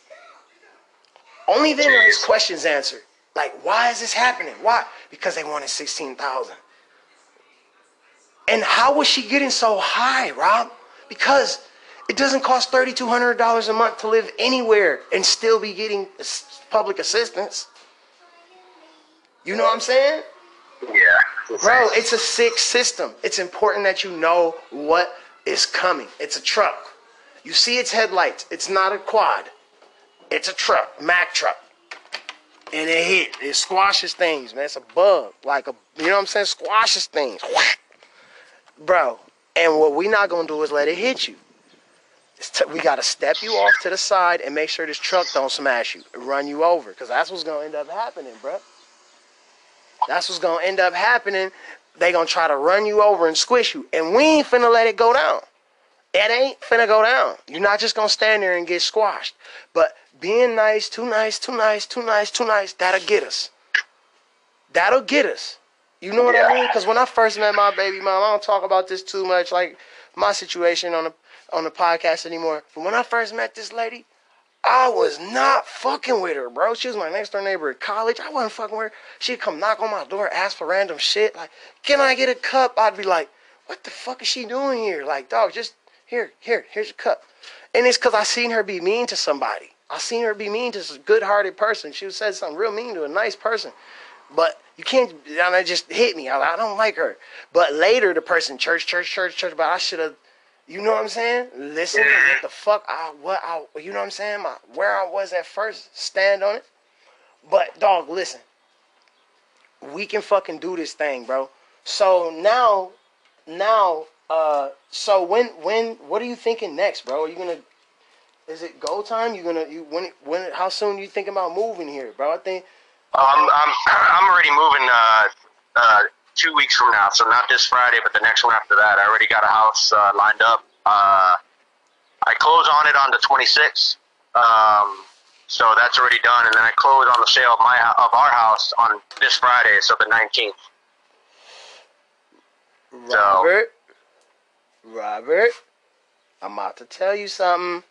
Only then are his questions answered. Like, why is this happening? Why? Because they wanted sixteen thousand. And how was she getting so high, Rob? Because it doesn't cost thirty-two hundred dollars a month to live anywhere and still be getting public assistance. You know what I'm saying? Yeah. Bro, it's a sick system. It's important that you know what is coming. It's a truck. You see its headlights. It's not a quad. It's a truck, Mack truck. And it hit. It squashes things, man. It's a bug. Like a, you know what I'm saying? Squashes things. Bro. And what we not going to do is let it hit you. T- we got to step you off to the side and make sure this truck don't smash you, run you over. Because that's what's going to end up happening, bro. That's what's going to end up happening. They going to try to run you over and squish you. And we ain't finna let it go down. It ain't finna go down. You're not just going to stand there and get squashed. But being nice, too nice, too nice, too nice, too nice, that'll get us. That'll get us. You know what yeah. I mean? Because when I first met my baby mom, I don't talk about this too much, like my situation on the on the podcast anymore. But when I first met this lady, I, I was not fucking with her, bro. She was my next door neighbor at college. I wasn't fucking with her. She'd come knock on my door, ask for random shit. Like, can I get a cup? I'd be like, what the fuck is she doing here? Like, dog, just, here, here, here's your cup. And it's because I seen her be mean to somebody. I seen her be mean to a good-hearted person. She said something real mean to a nice person. But you can't, and it just hit me. I, I don't like her. But later, the person, church, church, church, church, but I should have, you know what I'm saying? Listen to what the fuck I, what I, you know what I'm saying? My, where I was at first, stand on it. But, dog, listen. We can fucking do this thing, bro. So now, now, uh, so when, when, what are you thinking next, bro? Are you gonna, is it go time? You gonna, you, when, when, how soon you thinking about moving here, bro? I think. Um, I'm, I'm already moving, uh, uh, two weeks from now. So not this Friday, but the next one after that. I already got a house, uh, lined up. Uh, I close on it on the twenty-sixth. Um, so that's already done. And then I close on the sale of my, of our house on this Friday. So the nineteenth. Robert, so. Robert, I'm about to tell you something.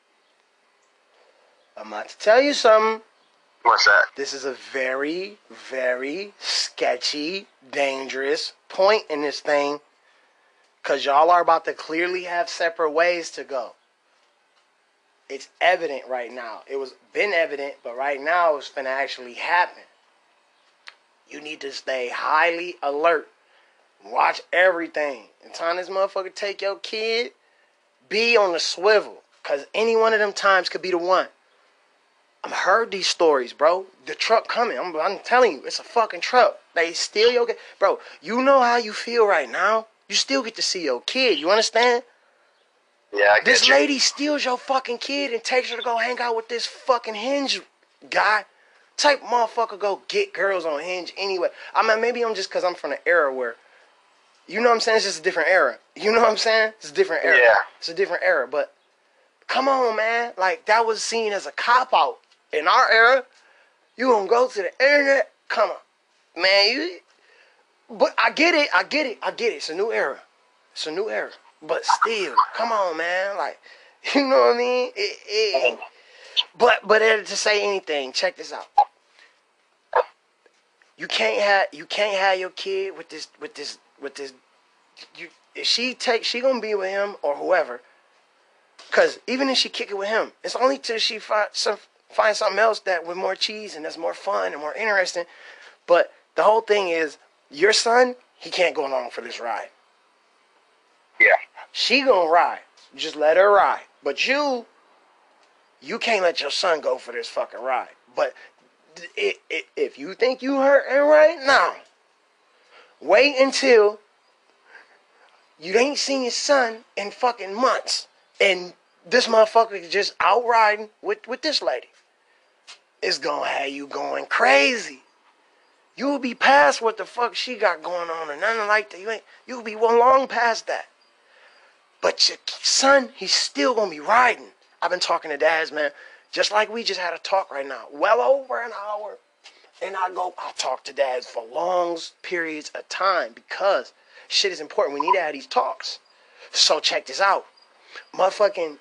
I'm about to tell you something. What's that? This is a very, very sketchy, dangerous point in this thing. Because y'all are about to clearly have separate ways to go. It's evident right now. It was been evident, but right now it's going to actually happen. You need to stay highly alert. Watch everything. And time this motherfucker take your kid, be on the swivel. Because any one of them times could be the one. I've heard these stories, bro. The truck coming. I'm, I'm telling you, it's a fucking truck. They steal your kid. Bro, you know how you feel right now. You still get to see your kid. You understand? Yeah, I get This you. lady steals your fucking kid and takes her to go hang out with this fucking Hinge guy. Type motherfucker go get girls on Hinge anyway. I mean, maybe I'm just because I'm from the era where, you know what I'm saying? It's just a different era. You know what I'm saying? It's a different era. Yeah. It's a different era. But come on, man. Like, that was seen as a cop-out. In our era, you gonna go to the internet? Come on. Man, you... But I get it. I get it. I get it. It's a new era. It's a new era. But still, come on, man. Like, you know what I mean? It, it, but but to say anything, check this out. You can't have you can't have your kid with this with this with this. You if she take she gonna be with him or whoever. Cause even if she kick it with him, it's only till she find some find something else that with more cheese and that's more fun and more interesting. But the whole thing is, your son, he can't go along for this ride. Yeah. She gonna ride. Just let her ride. But you, you can't let your son go for this fucking ride. But it, it, if you think you hurting right now, wait until you ain't seen your son in fucking months. And this motherfucker is just out riding with, with this lady. It's gonna have you going crazy. You will be past what the fuck she got going on or nothing like that. You ain't. You'll be one long past that. But your son, he's still gonna be riding. I've been talking to dads, man. Just like we just had a talk right now, well over an hour. And I go, I talk to dads for long periods of time because shit is important. We need to have these talks. So check this out, motherfucking.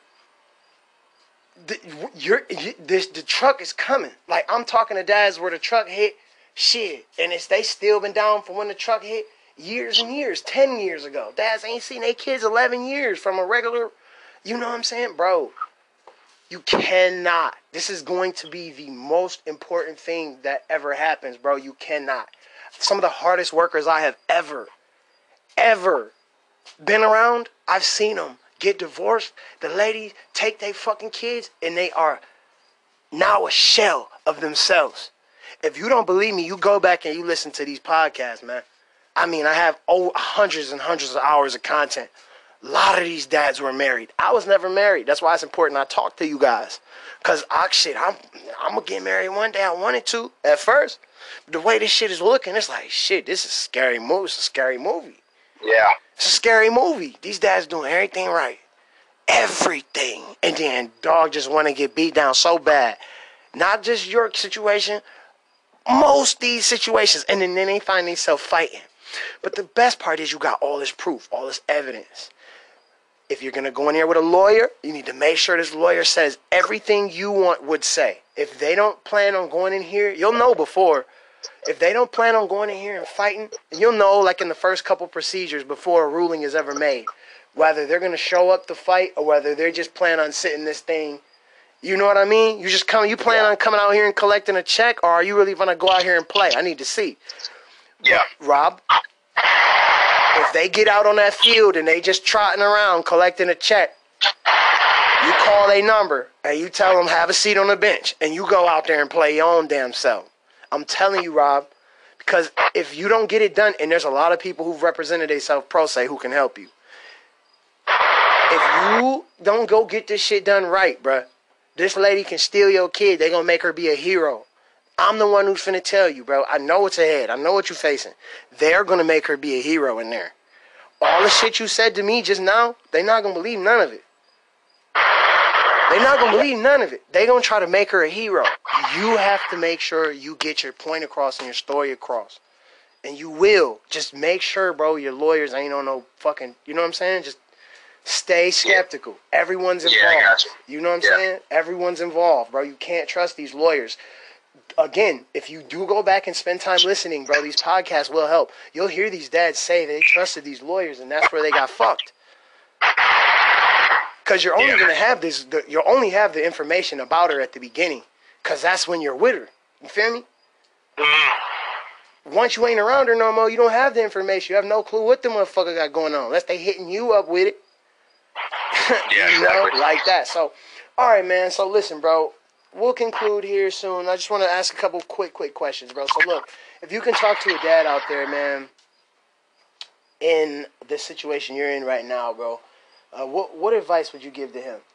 The, you're, you, this, the truck is coming. Like, I'm talking to dads where the truck hit. Shit, and it's they still been down from when the truck hit years and years, ten years ago. Dads ain't seen their kids eleven years from a regular, you know what I'm saying? Bro, you cannot. This is going to be the most important thing that ever happens, bro. You cannot. Some of the hardest workers I have ever, ever been around, I've seen them get divorced. The ladies take their fucking kids and they are now a shell of themselves. If you don't believe me, you go back and you listen to these podcasts, man. I mean, I have oh, hundreds and hundreds of hours of content. A lot of these dads were married. I was never married. That's why it's important I talk to you guys. Because, I, shit, I'm, I'm going to get married one day. I wanted to at first. But the way this shit is looking, it's like, shit, this is a scary movie. It's a scary movie. Yeah. It's a scary movie. These dads doing everything right. Everything. And then dog just want to get beat down so bad. Not just your situation, most these situations, and then, then they find themselves fighting. But the best part is you got all this proof, all this evidence. if you're going to go in here with a lawyer, you need to make sure this lawyer says everything you want would say. If they don't plan on going in here, you'll know before. If they don't plan on going in here and fighting, you'll know like in the first couple procedures before a ruling is ever made, whether they're going to show up to fight or whether they're just plan on sitting this thing. You know what I mean? You just come, you plan on coming out here and collecting a check, or are you really going to go out here and play? I need to see. Yeah. But, Rob, if they get out on that field and they just trotting around collecting a check, you call a number and you tell them have a seat on the bench and you go out there and play your own damn self. I'm telling you, Rob, because if you don't get it done, and there's a lot of people who've represented themselves pro se who can help you. If you don't go get this shit done right, bruh, this lady can steal your kid. They're going to make her be a hero. I'm the one who's finna tell you, bro. I know what's ahead. I know what you're facing. They're going to make her be a hero in there. All the shit you said to me just now, they're not going to believe none of it. They're not going to believe none of it. They're going to try to make her a hero. You have to make sure you get your point across and your story across. And you will. Just make sure, bro, your lawyers ain't on no fucking, you know what I'm saying? Just stay skeptical. Everyone's involved. Yeah, I got you. You know what I'm Yeah. saying? Everyone's involved, bro. You can't trust these lawyers. Again, if you do go back and spend time listening, bro, these podcasts will help. You'll hear these dads say they trusted these lawyers, and that's where they got fucked. Because you're only Yeah. going to have this, the, you'll only have the information about her at the beginning. Because that's when you're with her. You feel me? Mm. Once you ain't around her no more, you don't have the information. You have no clue what the motherfucker got going on. Unless they hitting you up with it. Yeah, You know, exactly. like that. So, all right, man. So, listen, bro. We'll conclude here soon. I just want to ask a couple quick, quick questions, bro. So, look, if you can talk to a dad out there, man, in the situation you're in right now, bro, uh, what what advice would you give to him?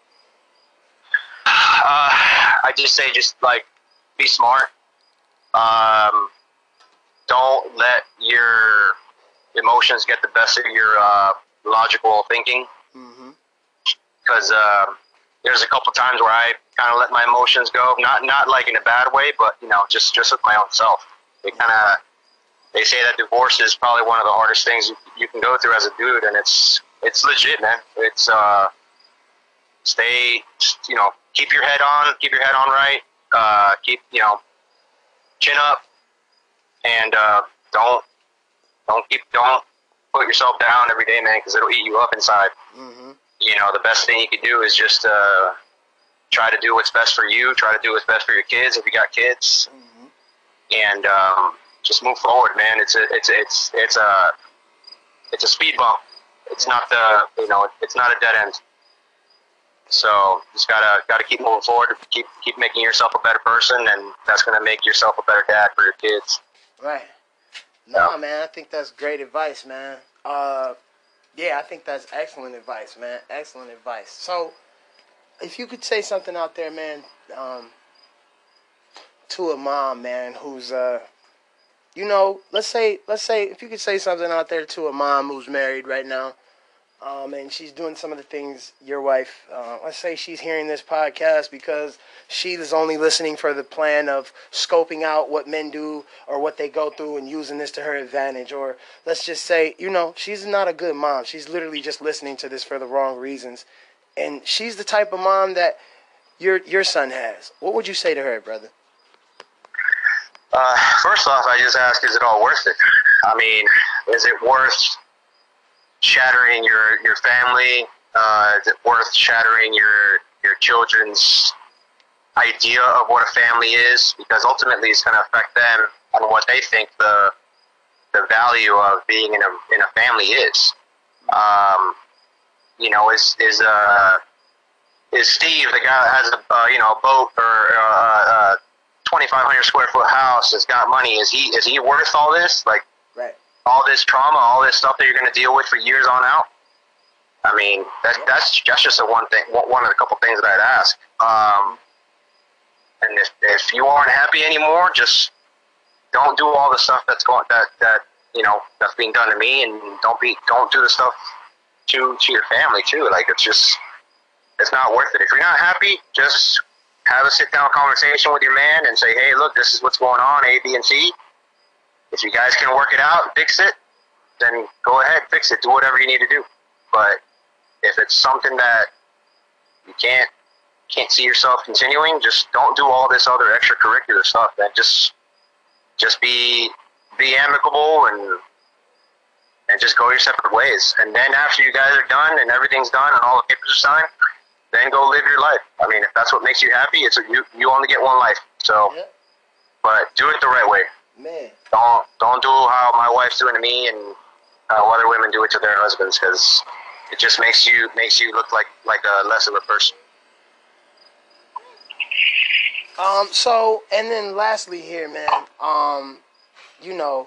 Uh, I just say, just like, be smart. Um, don't let your emotions get the best of your uh, logical thinking. Mm-hmm. Because uh, there's a couple times where I kind of let my emotions go, not not like in a bad way, but you know, just just with my own self. They kind of they say that divorce is probably one of the hardest things you, you can go through as a dude, and it's it's legit, man. It's uh, stay, you know, keep your head on, keep your head on right, uh, keep you know, chin up, and uh, don't don't keep don't put yourself down every day, man, because it'll eat you up inside. Mm-hmm. You know, the best thing you can do is just uh, try to do what's best for you. Try to do what's best for your kids if you got kids, Mm-hmm. and um, just move forward, man. It's a, it's it's it's a it's a speed bump. It's not the you know it's not a dead end. So just gotta gotta keep moving forward. Keep keep making yourself a better person, and that's gonna make yourself a better dad for your kids. Right. No, Yeah. man, I think that's great advice, man. Uh, yeah, I think that's excellent advice, man. Excellent advice. So, if you could say something out there, man, um, to a mom, man, who's, uh, you know, let's say, let's say, if you could say something out there to a mom who's married right now, um, and she's doing some of the things your wife, uh, let's say she's hearing this podcast because she is only listening for the plan of scoping out what men do or what they go through and using this to her advantage. Or let's just say, you know, she's not a good mom. She's literally just listening to this for the wrong reasons. And she's the type of mom that your your son has. What would you say to her, brother? Uh, first off, I just ask, is it all worth it? I mean, is it worth shattering your, your family? Uh, is it worth shattering your your children's idea of what a family is? Because ultimately it's going to affect them on what they think the the value of being in a in a family is. Um, you know, is is uh is Steve the guy that has a uh, you know a boat or uh, a twenty-five hundred square foot house, has got money? Is he is he worth all this? Like, Right. all this trauma, all this stuff that you're going to deal with for years on out? I mean, that, that's that's just a one thing, one of the couple things that I'd ask. Um, and if if you aren't happy anymore, just don't do all the stuff that's going that that you know that's being done to me, and don't be don't do the stuff to to your family too. Like, it's just it's not worth it. If you're not happy, just have a sit down conversation with your man and say, hey, look, this is what's going on, A, B, and C. If you guys can work it out and fix it, then go ahead, fix it. Do whatever you need to do. But if it's something that you can't can't see yourself continuing, just don't do all this other extracurricular stuff. That just just be be amicable and and just go your separate ways. And then after you guys are done and everything's done and all the papers are signed, then go live your life. I mean, if that's what makes you happy, it's a, you you only get one life. So, Yep. but do it the right way. Man. Don't don't do how my wife's doing to me and how other women do it to their husbands, because it just makes you makes you look like like a less of a person. Um. So, and then lastly here, man. Um, you know,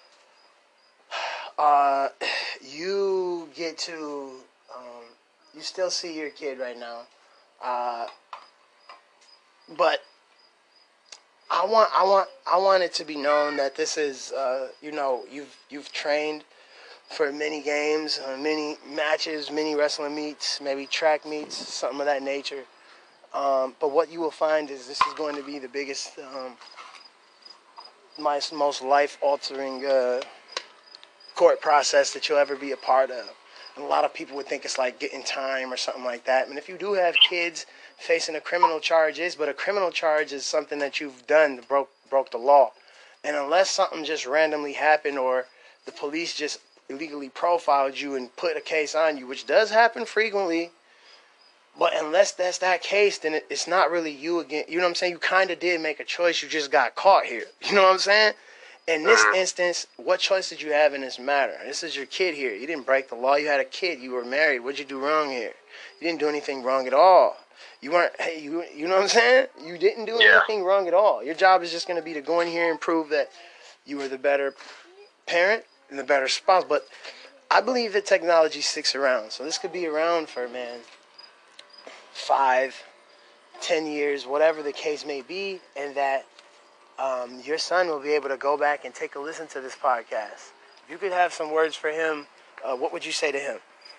uh, you get to, um, you still see your kid right now, uh, but I want, I want, I want it to be known that this is, uh, you know, you've you've trained for many games, uh, many matches, many wrestling meets, maybe track meets, something of that nature. Um, but what you will find is this is going to be the biggest, um, my most life-altering uh, court process that you'll ever be a part of. And a lot of people would think it's like getting time or something like that. And if you do have kids facing a criminal charges, but a criminal charge is something that you've done, broke broke the law. And unless something just randomly happened or the police just illegally profiled you and put a case on you, which does happen frequently, but unless that's that case, then it, it's not really you again. You know what I'm saying? You kind of did make a choice. You just got caught here. You know what I'm saying? In this instance, what choice did you have in this matter? This is your kid here. You didn't break the law. You had a kid. You were married. What'd you do wrong here? You didn't do anything wrong at all. You weren't, hey, you you know what I'm saying? You didn't do Yeah. anything wrong at all. Your job is just going to be to go in here and prove that you were the better parent and the better spouse. But I believe that technology sticks around. So this could be around for, man, five, ten years, whatever the case may be, and that um, your son will be able to go back and take a listen to this podcast. If you could have some words for him, uh, what would you say to him?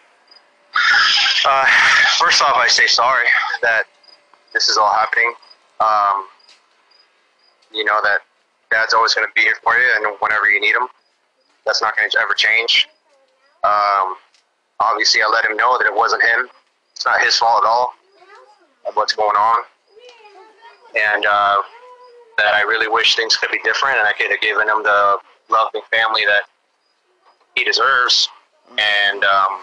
Uh, first off, I say sorry that this is all happening. Um, you know that Dad's always going to be here for you, and whenever you need him, that's not going to ever change. Um, obviously, I let him know that it wasn't him. It's not his fault at all of what's going on, and uh, that I really wish things could be different, and I could have given him the loving family that he deserves. And um,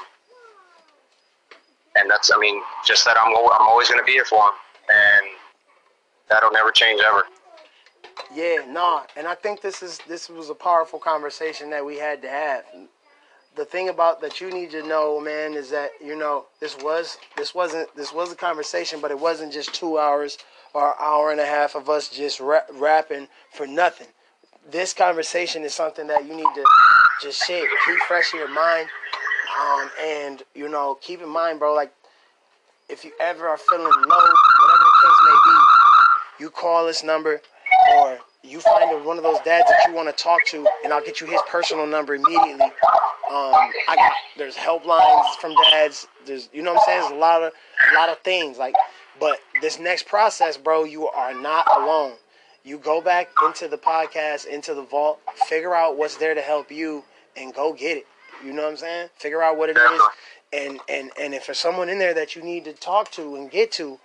and that's, I mean, just that I'm I'm always going to be here for him, and that'll never change ever. Yeah, nah, and I think this is this was a powerful conversation that we had to have. The thing about that you need to know, man, is that, you know, this was this wasn't this was a conversation, but it wasn't just two hours or an hour and a half of us just ra- rapping for nothing. This conversation is something that you need to just shit, keep fresh in your mind, um, and you know, keep in mind, bro. Like, if you ever are feeling low, whatever the case may be, you call this number, or you find one of those dads that you want to talk to, and I'll get you his personal number immediately. Um, I got there's helplines from dads. There's, you know what I'm saying. There's a lot of a lot of things like, but this next process, bro, you are not alone. You go back into the podcast, into the vault, figure out what's there to help you, and go get it. You know what I'm saying? Figure out what it is, and and and if there's someone in there that you need to talk to and get to,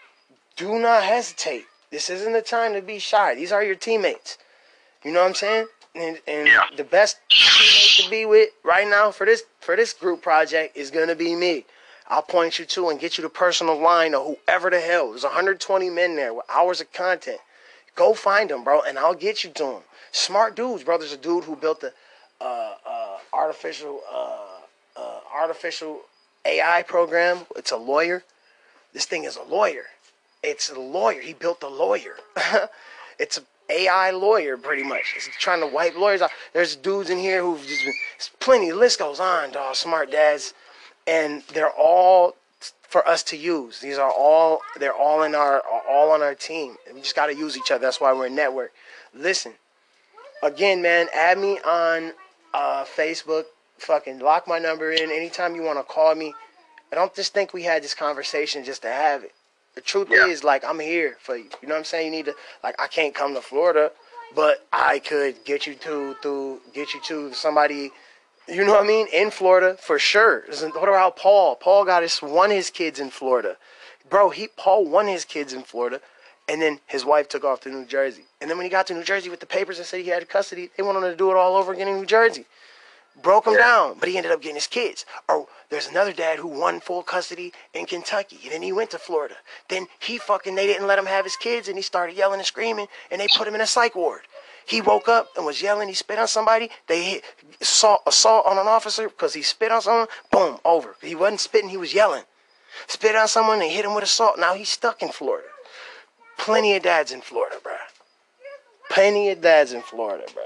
do not hesitate. This isn't the time to be shy. These are your teammates. You know what I'm saying? And, and Yeah. the best teammate to be with right now for this for this group project is gonna be me. I'll point you to and get you the personal line of whoever the hell. There's one hundred twenty men there with hours of content. Go find them, bro, and I'll get you to them. Smart dudes, bro. There's a dude who built the uh, uh, artificial uh, uh, artificial A I program. It's a lawyer. This thing is a lawyer. It's a lawyer. He built a lawyer. It's an A I lawyer, pretty much. It's trying to wipe lawyers out. There's dudes in here who've just been, there's plenty, the list goes on, dog, smart dads. And they're all for us to use. These are all, they're all in our, all on our team. And we just got to use each other. That's why we're a network. Listen, again, man, add me on uh, Facebook. Fucking lock my number in. Anytime you want to call me. I don't just think we had this conversation just to have it. The truth Yeah. is, like, I'm here for you. You know what I'm saying? You need to, like, I can't come to Florida, but I could get you to, through, get you to somebody You know what I mean? In Florida, for sure. What about Paul? Paul got his won his kids in Florida. Bro, he Paul won his kids in Florida, and then his wife took off to New Jersey. And then when he got to New Jersey with the papers and said he had custody, they wanted him to do it all over again in New Jersey. Broke him yeah. down, but he ended up getting his kids. Or there's another dad who won full custody in Kentucky, and then he went to Florida. Then he fucking, they didn't let him have his kids, and he started yelling and screaming, and they put him in a psych ward. He woke up and was yelling. He spit on somebody. They hit assault, assault on an officer because he spit on someone. Boom, over. He wasn't spitting. He was yelling. Spit on someone. They hit him with assault. Now he's stuck in Florida. Plenty of dads in Florida, bro. Plenty of dads in Florida, bro.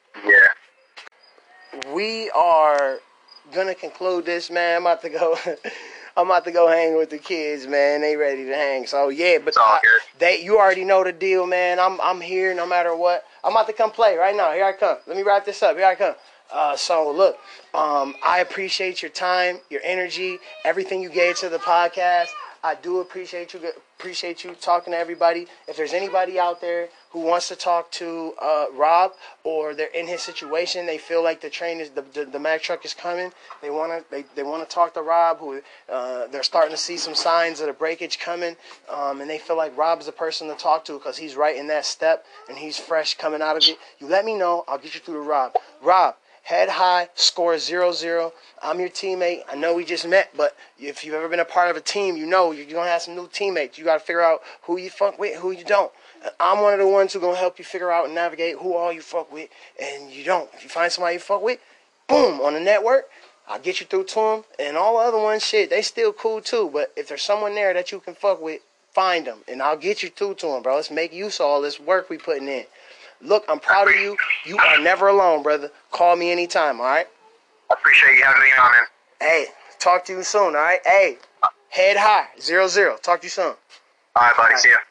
Yeah. We are gonna conclude this, man. I'm about to go. I'm about to go hang with the kids, man. They ready to hang. So yeah, but I, they you already know the deal, man. I'm I'm here no matter what. I'm about to come play right now. Here I come. Let me wrap this up. Here I come. Uh, so look, um, I appreciate your time, your energy, everything you gave to the podcast. I do appreciate you. Appreciate you talking to everybody. If there's anybody out there who wants to talk to uh, Rob, or they're in his situation, they feel like the train is the the, the Mack truck is coming. They wanna they, they wanna talk to Rob. Who uh, they're starting to see some signs of the breakage coming, um, and they feel like Rob's the person to talk to because he's right in that step and he's fresh coming out of it. You let me know. I'll get you through to Rob. Rob. Head high, score zero zero. I'm your teammate. I know we just met, but if you've ever been a part of a team, you know you're going to have some new teammates. You got to figure out who you fuck with, who you don't. I'm one of the ones who going to help you figure out and navigate who all you fuck with and you don't. If you find somebody you fuck with, boom, on the network, I'll get you through to them. And all the other ones, shit, they still cool too. But if there's someone there that you can fuck with, find them. And I'll get you through to them, bro. Let's make use of all this work we putting in. Look, I'm proud of you. You are never alone, brother. Call me anytime, all right? I appreciate you having me on, man. Hey, talk to you soon, all right? Hey, head high, zero zero. Talk to you soon. All right, buddy. See ya.